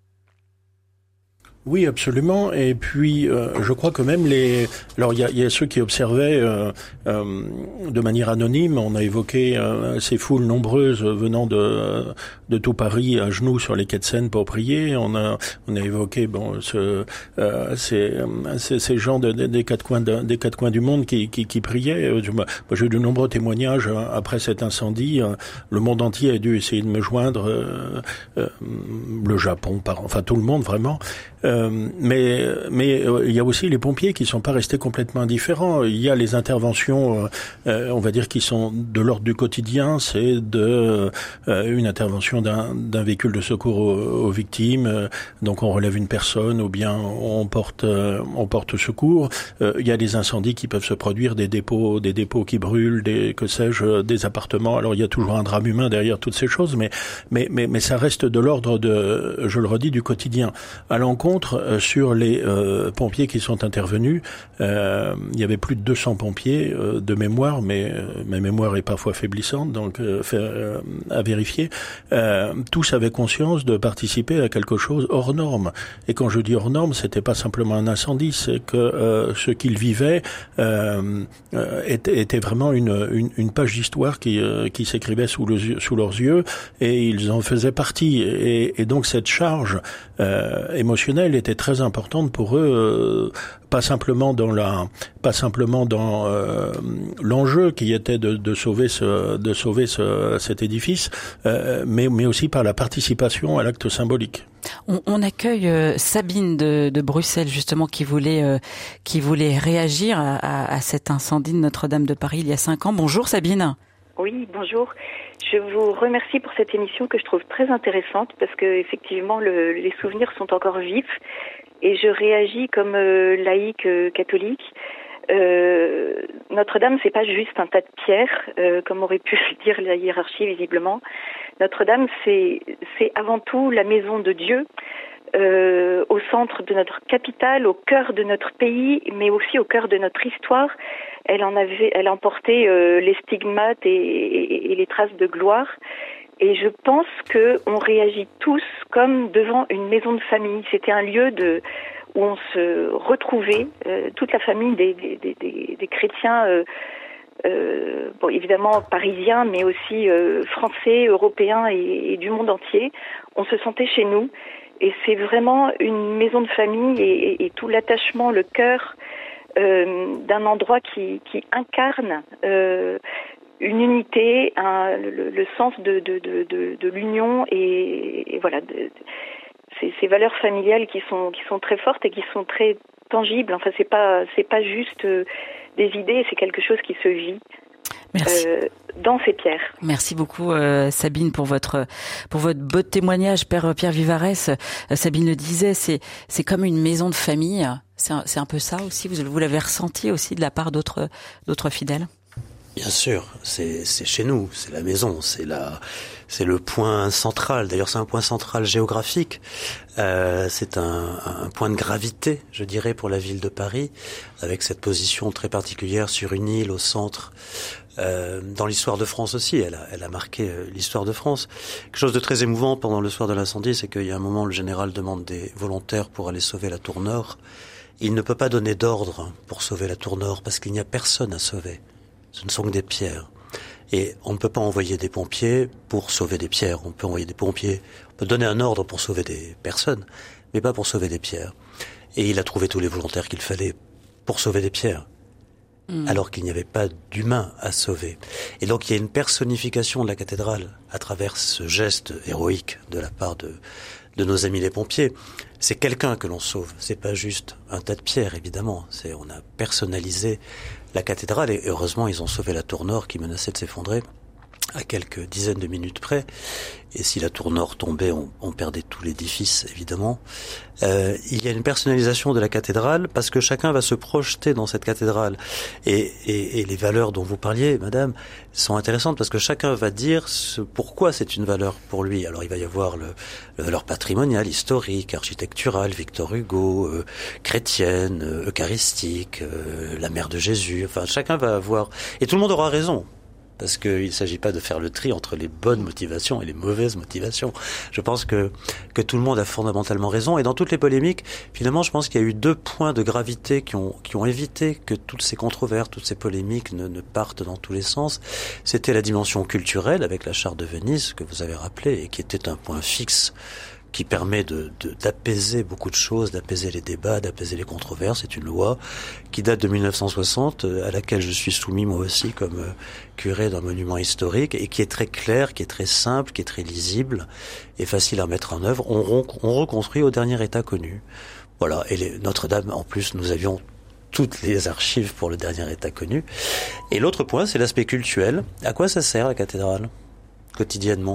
A: Oui, absolument. Et puis, euh, je crois que même les... Alors, il y a, y a ceux qui observaient euh, euh, de manière anonyme. On a évoqué euh, ces foules nombreuses venant de de tout Paris à genoux sur les quais de Seine pour prier. On a on a évoqué bon ce euh, ces, ces ces gens de, de, des quatre coins de, des quatre coins du monde qui qui, qui priaient. Moi, j'ai eu de nombreux témoignages après cet incendie. Le monde entier a dû essayer de me joindre. Euh, euh, le Japon, par enfin tout le monde vraiment. Euh, mais mais euh, il y a aussi les pompiers qui sont pas restés complètement indifférents. Il y a les interventions, euh, on va dire, qui sont de l'ordre du quotidien. C'est de euh, une intervention d'un, d'un véhicule de secours aux, aux victimes. Euh, donc on relève une personne ou bien on porte euh, on porte secours. Euh, il y a des incendies qui peuvent se produire, des dépôts des dépôts qui brûlent, des que sais-je, des appartements. Alors il y a toujours un drame humain derrière toutes ces choses, mais mais mais mais ça reste de l'ordre de, je le redis, du quotidien. À l'encontre sur les euh, pompiers qui sont intervenus, euh, il y avait plus de deux cents pompiers euh, de mémoire, mais euh, ma mémoire est parfois faiblissante, donc euh, fait, euh, à vérifier. Euh, tous avaient conscience de participer à quelque chose hors norme. Et quand je dis hors norme, c'était pas simplement un incendie, c'est que euh, ce qu'ils vivaient euh, euh, était, était vraiment une, une, une page d'histoire qui, euh, qui s'écrivait sous, le, sous leurs yeux, et ils en faisaient partie. Et, et donc cette charge euh, émotionnelle était très importante pour eux, euh, pas simplement dans la, pas simplement dans euh, l'enjeu qui était de, de sauver ce, de sauver ce, cet édifice, euh, mais mais aussi par la participation à l'acte symbolique.
C: On, on accueille euh, Sabine de, de Bruxelles justement qui voulait euh, qui voulait réagir à, à, à cet incendie de Notre-Dame de Paris il y a cinq ans. Bonjour Sabine.
G: Oui, bonjour. Je vous remercie pour cette émission que je trouve très intéressante parce que effectivement le, les souvenirs sont encore vifs et je réagis comme euh, laïque euh, catholique. Euh, Notre-Dame, c'est pas juste un tas de pierres, euh, comme aurait pu le dire la hiérarchie visiblement. Notre-Dame, c'est c'est avant tout la maison de Dieu. Euh, au centre de notre capitale, au cœur de notre pays, mais aussi au cœur de notre histoire. Elle en avait, elle emportait euh, les stigmates et, et, et les traces de gloire. Et je pense que on réagit tous comme devant une maison de famille. C'était un lieu de où on se retrouvait, euh, toute la famille des, des, des, des, des chrétiens. Euh, Euh, bon, évidemment parisiens, mais aussi euh, français, européens et, et du monde entier. On se sentait chez nous, et c'est vraiment une maison de famille et, et, et tout l'attachement, le cœur euh, d'un endroit qui, qui incarne euh, une unité, un, le, le sens de, de, de, de, de l'union et, et voilà, de, de, ces, ces valeurs familiales qui sont qui sont très fortes et qui sont très tangibles. Enfin, c'est pas c'est pas juste des idées, c'est quelque chose qui se vit.
C: Merci.
G: Euh, dans ces pierres.
C: Merci beaucoup euh, Sabine pour votre pour votre beau témoignage, Père Pierre Vivarès. Euh, Sabine le disait, c'est c'est comme une maison de famille. C'est un, c'est un peu ça aussi. Vous vous l'avez ressenti aussi de la part d'autres d'autres fidèles.
E: Bien sûr, c'est c'est chez nous, c'est la maison, c'est la c'est le point central. D'ailleurs, c'est un point central géographique. Euh, c'est un, un point de gravité, je dirais, pour la ville de Paris, avec cette position très particulière sur une île au centre. Euh, dans l'histoire de France aussi, elle a, elle a marqué euh, l'histoire de France. Quelque chose de très émouvant pendant le soir de l'incendie, c'est qu'il y a un moment où le général demande des volontaires pour aller sauver la tour Nord. Il ne peut pas donner d'ordre pour sauver la tour Nord parce qu'il n'y a personne à sauver. Ce ne sont que des pierres. Et on ne peut pas envoyer des pompiers pour sauver des pierres. On peut envoyer des pompiers, on peut donner un ordre pour sauver des personnes, mais pas pour sauver des pierres. Et il a trouvé tous les volontaires qu'il fallait pour sauver des pierres. Mmh. Alors qu'il n'y avait pas d'humain à sauver. Et donc il y a une personnification de la cathédrale à travers ce geste héroïque de la part de, de nos amis les pompiers. C'est quelqu'un que l'on sauve, c'est pas juste un tas de pierres évidemment. C'est, on a personnalisé la cathédrale et heureusement ils ont sauvé la tour Nord qui menaçait de s'effondrer à quelques dizaines de minutes près. Et si la tour Nord tombait, on, on perdait tout l'édifice, évidemment. Euh, il y a une personnalisation de la cathédrale parce que chacun va se projeter dans cette cathédrale. Et, et, et les valeurs dont vous parliez, madame, sont intéressantes parce que chacun va dire ce, pourquoi c'est une valeur pour lui. Alors il va y avoir le, le valeur patrimoniale, historique, architecturale, Victor Hugo, euh, chrétienne, euh, eucharistique, euh, la mère de Jésus. Enfin, chacun va avoir... Et tout le monde aura raison. Parce qu'il ne s'agit pas de faire le tri entre les bonnes motivations et les mauvaises motivations. Je pense que, que tout le monde a fondamentalement raison. Et dans toutes les polémiques, finalement, je pense qu'il y a eu deux points de gravité qui ont, qui ont évité que toutes ces controverses, toutes ces polémiques ne, ne partent dans tous les sens. C'était la dimension culturelle avec la Charte de Venise, que vous avez rappelé, et qui était un point fixe qui permet de, de, d'apaiser beaucoup de choses, d'apaiser les débats, d'apaiser les controverses. C'est une loi qui date de mille neuf cent soixante, à laquelle je suis soumis moi aussi comme euh, curé d'un monument historique, et qui est très claire, qui est très simple, qui est très lisible et facile à mettre en œuvre. On, on reconstruit au dernier état connu. Voilà. Et les, Notre-Dame, en plus, nous avions toutes les archives pour le dernier état connu. Et l'autre point, c'est l'aspect cultuel. À quoi ça sert la cathédrale, quotidiennement ?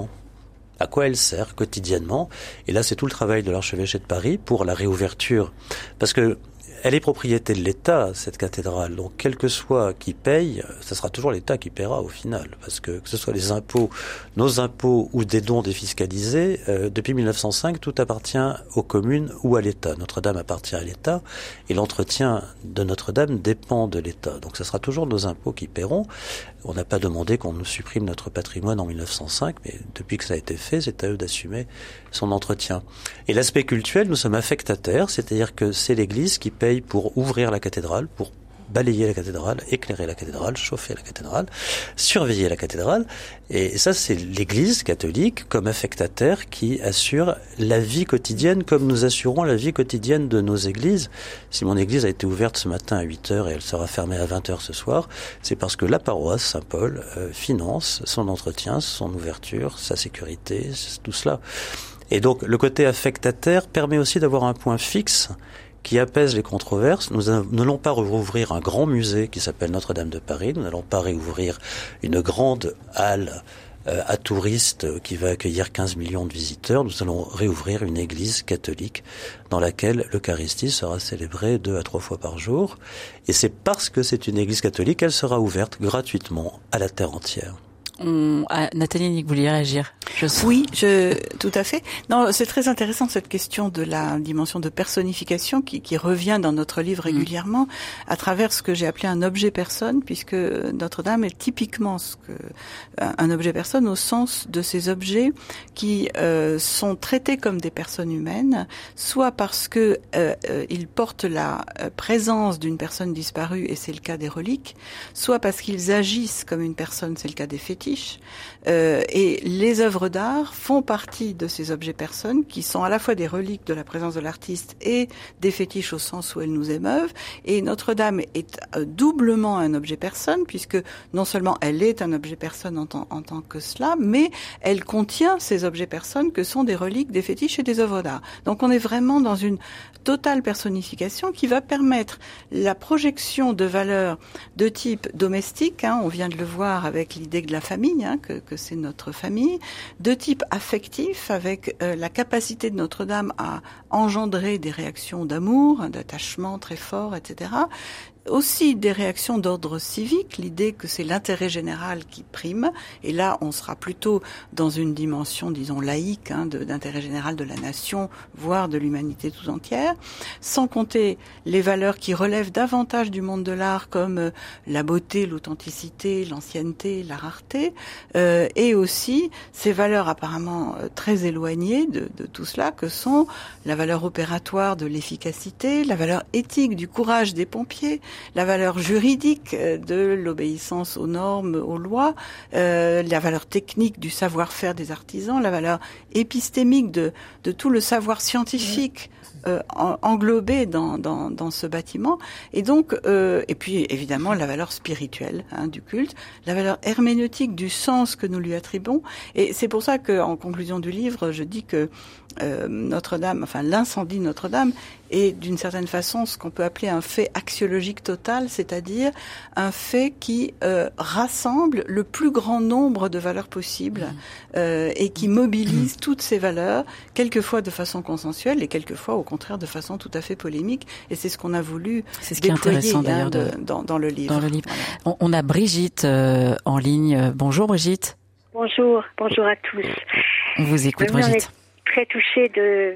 E: À quoi elle sert quotidiennement? Et là, c'est tout le travail de l'archevêché de Paris pour la réouverture. Parce que elle est propriété de l'État, cette cathédrale. Donc, quel que soit qui paye, ça sera toujours l'État qui paiera au final. Parce que que ce soit les impôts, nos impôts ou des dons défiscalisés, euh, depuis mille neuf cent cinq, tout appartient aux communes ou à l'État. Notre-Dame appartient à l'État et l'entretien de Notre-Dame dépend de l'État. Donc, ça sera toujours nos impôts qui paieront. On n'a pas demandé qu'on nous supprime notre patrimoine en mille neuf cent cinq, mais depuis que ça a été fait, c'est à eux d'assumer son entretien. Et l'aspect cultuel, nous sommes affectataires, c'est-à-dire que c'est l'Église qui paye pour ouvrir la cathédrale, pour balayer la cathédrale, éclairer la cathédrale, chauffer la cathédrale, surveiller la cathédrale. Et ça, c'est l'Église catholique comme affectataire qui assure la vie quotidienne comme nous assurons la vie quotidienne de nos églises. Si mon église a été ouverte ce matin à huit heures et elle sera fermée à vingt heures ce soir, c'est parce que la paroisse Saint-Paul euh, finance son entretien, son ouverture, sa sécurité, tout cela. Et donc, le côté affectataire permet aussi d'avoir un point fixe qui apaise les controverses. Nous n'allons pas rouvrir un grand musée qui s'appelle Notre-Dame de Paris. Nous n'allons pas réouvrir une grande halle euh, à touristes qui va accueillir quinze millions de visiteurs. Nous allons réouvrir une église catholique dans laquelle l'Eucharistie sera célébrée deux à trois fois par jour. Et c'est parce que c'est une église catholique qu'elle sera ouverte gratuitement à la terre entière.
C: On... Ah, Nathalie, vous vouliez réagir?
D: Je oui, je tout à fait. Non, c'est très intéressant cette question de la dimension de personnification qui, qui revient dans notre livre régulièrement mmh. à travers ce que j'ai appelé un objet personne, puisque Notre-Dame est typiquement ce que un objet personne au sens de ces objets qui euh, sont traités comme des personnes humaines, soit parce que euh, euh, ils portent la présence d'une personne disparue et c'est le cas des reliques, soit parce qu'ils agissent comme une personne, c'est le cas des fétiches. Euh, et les œuvres œuvres d'art font partie de ces objets personnes qui sont à la fois des reliques de la présence de l'artiste et des fétiches au sens où elles nous émeuvent. Et Notre-Dame est doublement un objet personne, puisque non seulement elle est un objet personne en tant, en tant que cela, mais elle contient ces objets personnes que sont des reliques, des fétiches et des œuvres d'art. Donc on est vraiment dans une totale personnification qui va permettre la projection de valeurs de type domestique, hein, on vient de le voir avec l'idée de la famille, hein, que, que c'est notre famille, de type affectif, avec euh, la capacité de Notre-Dame à engendrer des réactions d'amour, d'attachement très fort, et cetera. Aussi des réactions d'ordre civique, l'idée que c'est l'intérêt général qui prime, et là on sera plutôt dans une dimension, disons, laïque, hein, de, d'intérêt général de la nation, voire de l'humanité tout entière, sans compter les valeurs qui relèvent davantage du monde de l'art, comme euh, la beauté, l'authenticité, l'ancienneté, la rareté, euh, et aussi ces valeurs apparemment euh, très éloignées de, de tout cela, que sont la valeur opératoire de l'efficacité, la valeur éthique du courage des pompiers, la valeur juridique de l'obéissance aux normes, aux lois, euh, la valeur technique du savoir-faire des artisans, la valeur épistémique de, de tout le savoir scientifique euh, en, englobé dans, dans, dans ce bâtiment. Et donc, euh, et puis évidemment la valeur spirituelle, hein, du culte, la valeur herméneutique du sens que nous lui attribuons. Et c'est pour ça que, en conclusion du livre, je dis que Euh, Notre-Dame, enfin l'incendie de Notre-Dame est d'une certaine façon ce qu'on peut appeler un fait axiologique total, c'est-à-dire un fait qui euh, rassemble le plus grand nombre de valeurs possibles euh, et qui mobilise toutes ces valeurs, quelquefois de façon consensuelle et quelquefois au contraire de façon tout à fait polémique. Et c'est ce qu'on a voulu
C: c'est ce qui est intéressant d'ailleurs
D: hein, de, de, dans, dans le livre.
C: Dans le livre. Voilà. On, on a Brigitte euh, en ligne. Bonjour Brigitte.
H: Bonjour, bonjour à tous.
C: On vous écoute
H: oui,
C: Brigitte.
H: Très touchée de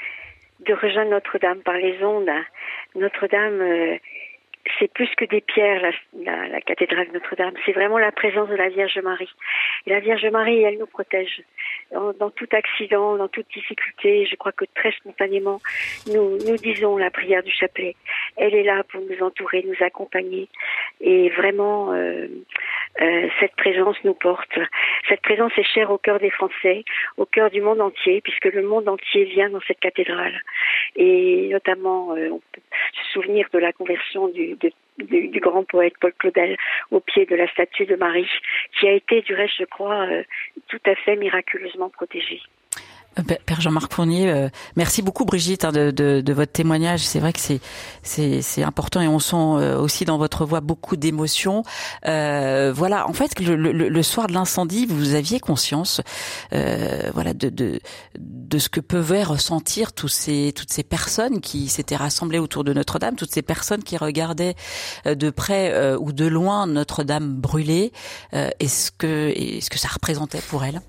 H: de rejoindre Notre-Dame par les ondes. Notre-Dame, euh, c'est plus que des pierres, la, la, la cathédrale de Notre-Dame. C'est vraiment la présence de la Vierge Marie. Et la Vierge Marie, elle nous protège dans, dans tout accident, dans toute difficulté. Je crois que très spontanément, nous nous disons la prière du chapelet. Elle est là pour nous entourer, nous accompagner. Et vraiment, euh, euh, cette présence nous porte. Cette présence est chère au cœur des Français, au cœur du monde entier, puisque le monde entier vient dans cette cathédrale. Et notamment, euh, on peut se souvenir de la conversion du, de, du, du grand poète Paul Claudel au pied de la statue de Marie, qui a été, du reste, je crois, euh, tout à fait miraculeusement protégée.
C: Père Jean-Marc Fournier, euh, merci beaucoup Brigitte hein, de, de, de votre témoignage. C'est vrai que c'est c'est, c'est important et on sent euh, aussi dans votre voix beaucoup d'émotion. Euh, voilà, en fait, le, le, le soir de l'incendie, vous aviez conscience, euh, voilà, de, de de ce que pouvaient ressentir tous ces toutes ces personnes qui s'étaient rassemblées autour de Notre-Dame, toutes ces personnes qui regardaient de près euh, ou de loin Notre-Dame brûlée. Euh, est-ce que est-ce que ça représentait pour elles?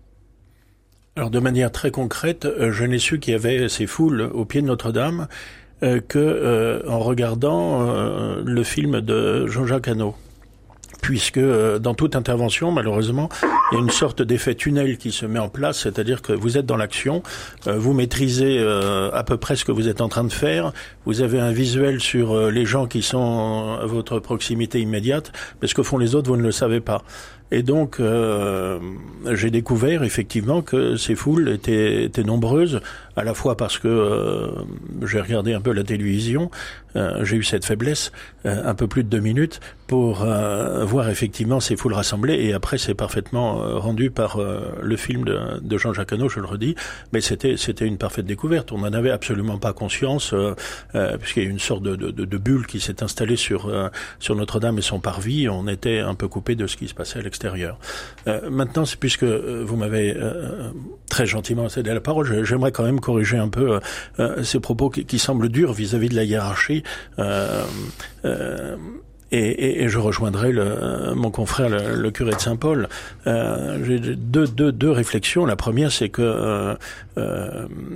A: Alors de manière très concrète, je n'ai su qu'il y avait ces foules au pied de Notre-Dame euh, que euh, en regardant euh, le film de Jean-Jacques Hano. Puisque euh, dans toute intervention, malheureusement, il y a une sorte d'effet tunnel qui se met en place, c'est-à-dire que vous êtes dans l'action, euh, vous maîtrisez euh, à peu près ce que vous êtes en train de faire, vous avez un visuel sur euh, les gens qui sont à votre proximité immédiate, mais ce que font les autres, vous ne le savez pas. Et donc, euh, j'ai découvert effectivement que ces foules étaient, étaient nombreuses, à la fois parce que euh, j'ai regardé un peu la télévision, euh, j'ai eu cette faiblesse, euh, un peu plus de deux minutes, pour euh, voir effectivement ces foules rassemblées, et après c'est parfaitement euh, rendu par euh, le film de, de Jean-Jacques Hano, je le redis, mais c'était c'était une parfaite découverte. On n'en avait absolument pas conscience, euh, euh, puisqu'il y a une sorte de, de, de bulle qui s'est installée sur euh, sur Notre-Dame et son parvis. On était un peu coupé de ce qui se passait à l'extérieur. Euh, maintenant, c'est puisque vous m'avez euh, très gentiment cédé la parole, j'aimerais quand même corriger un peu euh, ces propos qui, qui semblent durs vis-à-vis de la hiérarchie. Euh, euh, Et, et, et je rejoindrai le, mon confrère, le, le curé de Saint-Paul. Euh, j'ai deux, deux, deux réflexions. La première, c'est que euh, euh,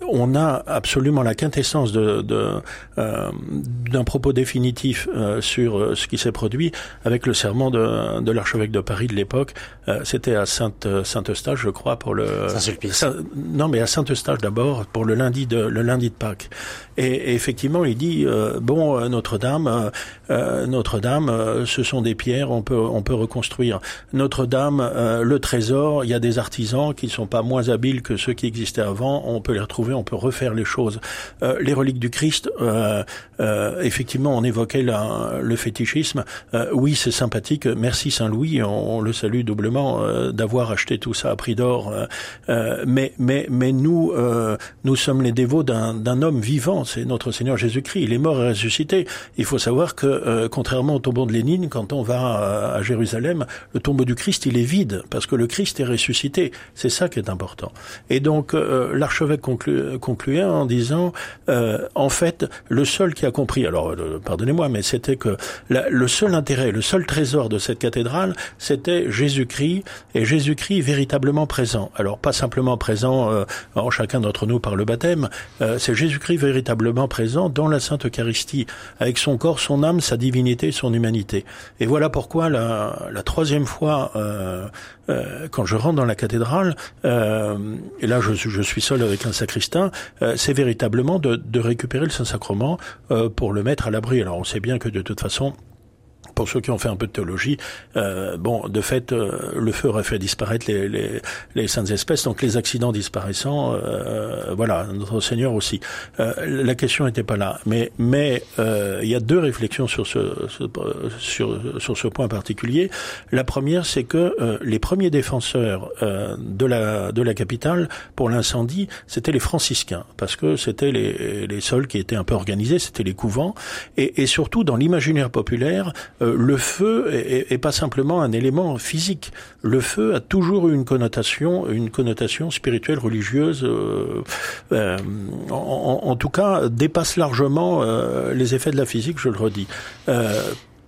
A: on a absolument la quintessence de, de euh, d'un propos définitif euh, sur euh, ce qui s'est produit avec le serment de, de l'archevêque de Paris de l'époque. Euh, c'était à Sainte Saint-Eustache, je crois, pour le
E: Saint-Sulpice.
A: Saint, non, mais à Saint-Eustache d'abord pour le lundi de le lundi de Pâques. Et, et effectivement, il dit euh, bon, euh, Notre-Dame, euh, Notre-Dame, euh, ce sont des pierres, on peut on peut reconstruire. Notre-Dame, euh, le trésor, il y a des artisans qui sont pas moins habiles que ceux qui existaient avant. On peut les retrouver, on peut refaire les choses. Euh, les reliques du Christ, euh, euh, effectivement, on évoquait la, le fétichisme. Euh, oui, c'est sympathique. Merci Saint-Louis, on, on le salue doublement euh, d'avoir acheté tout ça à prix d'or. Euh, euh, mais mais mais nous euh, nous sommes les dévots d'un d'un homme vivant. C'est notre Seigneur Jésus-Christ. Il est mort et ressuscité. Il faut savoir que euh, contrairement au tombeau de Lénine, quand on va euh, à Jérusalem, le tombeau du Christ il est vide parce que le Christ est ressuscité. C'est ça qui est important. Et donc euh, l'archevêque conclu, concluait en disant euh, en fait le seul qui a compris. Alors euh, pardonnez-moi, mais c'était que la, le seul intérêt, le seul trésor de cette cathédrale, c'était Jésus-Christ et Jésus-Christ véritablement présent. Alors pas simplement présent euh, en chacun d'entre nous par le baptême, euh, c'est Jésus-Christ véritablement présent dans la Sainte Eucharistie, avec son corps, son âme, sa divinité, son humanité. Et voilà pourquoi la, la troisième fois, euh, euh, quand je rentre dans la cathédrale, euh, et là je, je suis seul avec un sacristain, euh, c'est véritablement de, de récupérer le Saint-Sacrement euh, pour le mettre à l'abri. Alors on sait bien que de toute façon, pour ceux qui ont fait un peu de théologie, euh, bon, de fait, euh, le feu aurait fait disparaître les, les, les saintes espèces, donc les accidents disparaissant, euh, voilà, notre Seigneur aussi. Euh, la question n'était pas là, mais mais euh, il y a deux réflexions sur ce, ce sur sur ce point particulier. La première, c'est que euh, les premiers défenseurs euh, de la de la capitale pour l'incendie, c'était les franciscains, parce que c'était les les seuls qui étaient un peu organisés, c'était les couvents, et, et surtout dans l'imaginaire populaire. Euh, le feu est, est pas simplement un élément physique. Le feu a toujours eu une connotation, une connotation spirituelle, religieuse, euh, euh, en, en, en tout cas dépasse largement euh, les effets de la physique, je le redis. Euh,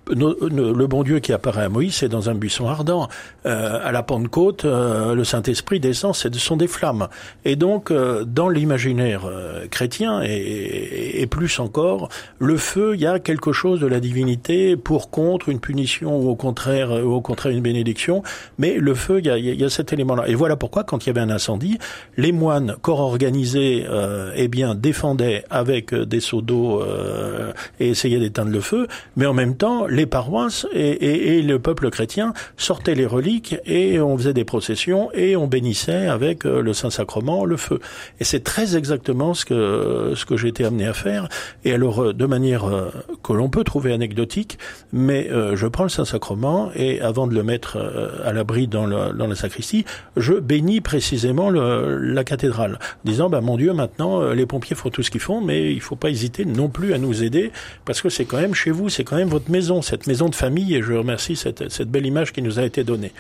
A: Le bon Dieu qui apparaît à Moïse, c'est dans un buisson ardent. Euh, à la Pentecôte, euh, le Saint-Esprit descend, ce sont des flammes. Et donc, euh, dans l'imaginaire euh, chrétien, et, et, et plus encore, le feu, il y a quelque chose de la divinité pour, contre, une punition ou au contraire, ou au contraire une bénédiction. Mais le feu, il y a, il y a cet élément-là. Et voilà pourquoi, quand il y avait un incendie, les moines, corps organisés, euh, eh bien, défendaient avec des seaux d'eau euh, et essayaient d'éteindre le feu, mais en même temps, les paroisses et, et, et le peuple chrétien sortaient les reliques et on faisait des processions et on bénissait avec le Saint-Sacrement, le feu. Et c'est très exactement ce que ce que j'ai été amené à faire. Et alors, de manière euh, que l'on peut trouver anecdotique, mais euh, je prends le Saint-Sacrement et avant de le mettre euh, à l'abri dans, le, dans la sacristie, je bénis précisément le, la cathédrale, disant bah mon Dieu, maintenant euh, les pompiers font tout ce qu'ils font, mais il faut pas hésiter non plus à nous aider parce que c'est quand même chez vous, c'est quand même votre maison. Cette maison de famille, et je remercie cette, cette belle image qui nous a été donnée.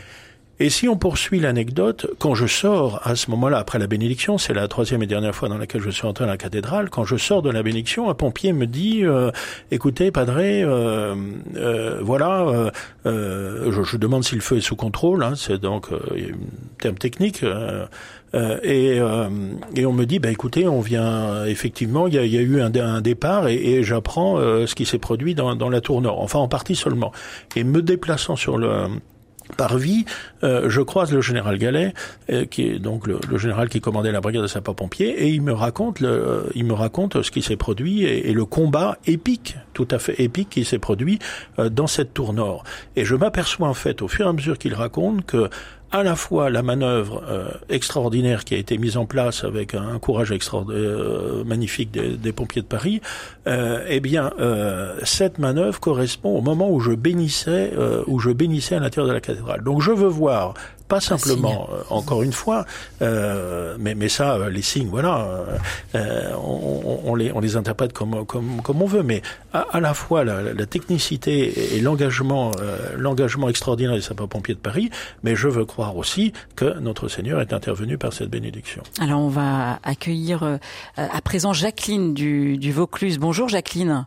A: Et si on poursuit l'anecdote, quand je sors à ce moment-là, après la bénédiction, c'est la troisième et dernière fois dans laquelle je suis entré dans la cathédrale, quand je sors de la bénédiction, un pompier me dit euh, « Écoutez, padré, euh, euh, voilà, euh, euh, je, je demande si le feu est sous contrôle, hein, c'est donc euh, un terme technique, euh, Euh, et, euh, et on me dit, bah écoutez, on vient effectivement, il y a, y a eu un, un départ et, et j'apprends euh, ce qui s'est produit dans, dans la tour nord, enfin en partie seulement. Et me déplaçant sur le parvis, euh, je croise le général Gallet, euh, qui est donc le, le général qui commandait la brigade de sapeurs-pompiers, et il me raconte, le, euh, il me raconte ce qui s'est produit et, et le combat épique, tout à fait épique, qui s'est produit euh, dans cette tour nord. Et je m'aperçois en fait, au fur et à mesure qu'il raconte, que à la fois la manœuvre euh, extraordinaire qui a été mise en place avec un, un courage extraordinaire, euh, magnifique des, des pompiers de Paris, euh, eh bien euh, cette manœuvre correspond au moment où je bénissais, euh, où je bénissais à l'intérieur de la cathédrale. Donc je veux voir. Pas simplement, euh, encore une fois, euh, mais, mais ça, euh, les signes, voilà, euh, on, on, les, on les interprète comme, comme, comme on veut, mais à, à la fois la, la technicité et l'engagement, euh, l'engagement extraordinaire des sapeurs-pompiers de Paris, mais je veux croire aussi que notre Seigneur est intervenu par cette bénédiction.
C: Alors on va accueillir euh, à présent Jacqueline du, du Vaucluse. Bonjour Jacqueline.
H: Oui,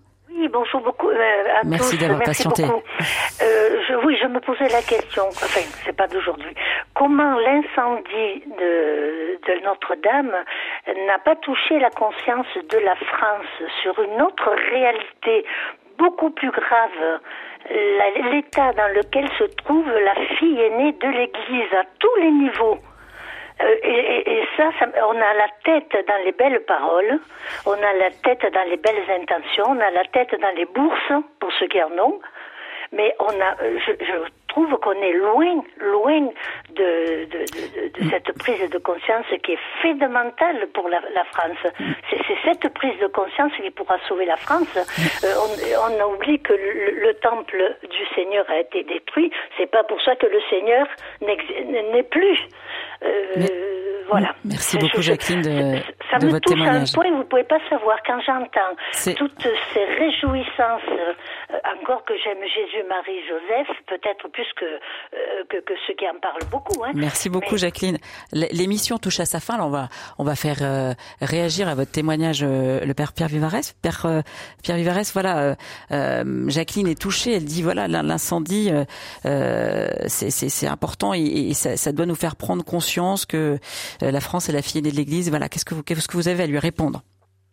I: Oui, bonjour beaucoup euh, à
C: Merci
I: tous.
C: d'avoir
I: Merci
C: patienté.
I: beaucoup. Euh, je, oui, je me posais la question, enfin, c'est pas d'aujourd'hui. Comment l'incendie de, de Notre-Dame n'a pas touché la conscience de la France sur une autre réalité beaucoup plus grave, la, l'état dans lequel se trouve la fille aînée de l'Église à tous les niveaux. Euh, et, et, et ça, ça, on a la tête dans les belles paroles, on a la tête dans les belles intentions, on a la tête dans les bourses, pour ceux qui en ont, mais on a, je, je trouve qu'on est loin, loin de, de, de, de cette prise de conscience qui est fondamentale pour la, la France. C'est, c'est cette prise de conscience qui pourra sauver la France. Euh, on, on oublie que le, le temple du Seigneur a été détruit. C'est pas pour ça que le Seigneur n'est plus. Euh,
C: Mais,
I: voilà.
C: Merci
I: je,
C: beaucoup,
I: je,
C: Jacqueline, de,
I: ça
C: de
I: me
C: votre
I: touche
C: témoignage.
I: à un point, vous ne pouvez pas savoir, quand j'entends
C: C'est...
I: toutes ces réjouissances, euh, encore que j'aime Jésus, Marie, Joseph, peut-être plus que, euh, que, que ceux qui en parlent beaucoup. Hein.
C: Merci beaucoup,
I: Mais...
C: Jacqueline. L'émission touche à sa fin. Là, on va, on va faire euh, réagir à votre témoignage euh, le père Pierre Vivarès. Père euh, Pierre Vivarès, voilà, euh, euh, Jacqueline est touchée. Elle dit, voilà, l'incendie, euh, euh, c'est, c'est, c'est important et, et ça, ça doit nous faire prendre conscience que euh, la France est la fille aînée de l'Église. Voilà, qu'est-ce que vous, qu'est-ce que vous avez à lui répondre?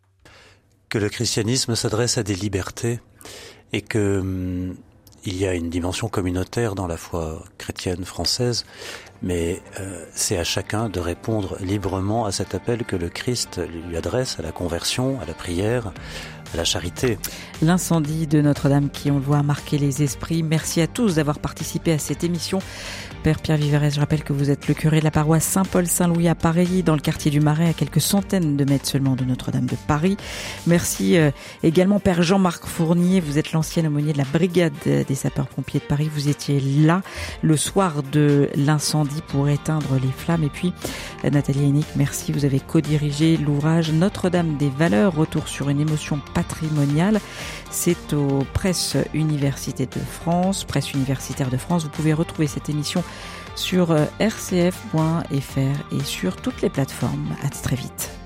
E: Que le christianisme s'adresse à des libertés et que hum, il y a une dimension communautaire dans la foi chrétienne française, mais euh, c'est à chacun de répondre librement à cet appel que le Christ lui adresse, à la conversion, à la prière, à la charité.
C: L'incendie de Notre-Dame qui, on le voit, a marqué les esprits. Merci à tous d'avoir participé à cette émission. Père Pierre Vivarès, je rappelle que vous êtes le curé de la paroisse Saint-Paul-Saint-Louis à Paris, dans le quartier du Marais, à quelques centaines de mètres seulement de Notre-Dame de Paris. Merci euh, également Père Jean-Marc Fournier, vous êtes l'ancien aumônier de la brigade des sapeurs-pompiers de Paris. Vous étiez là le soir de l'incendie pour éteindre les flammes. Et puis Nathalie Hennick, merci, vous avez co-dirigé l'ouvrage Notre-Dame des valeurs, retour sur une émotion patrimoniale. C'est aux Presses Université de France, Presse universitaire de France. Vous pouvez retrouver cette émission sur r c f point f r et sur toutes les plateformes. À très vite.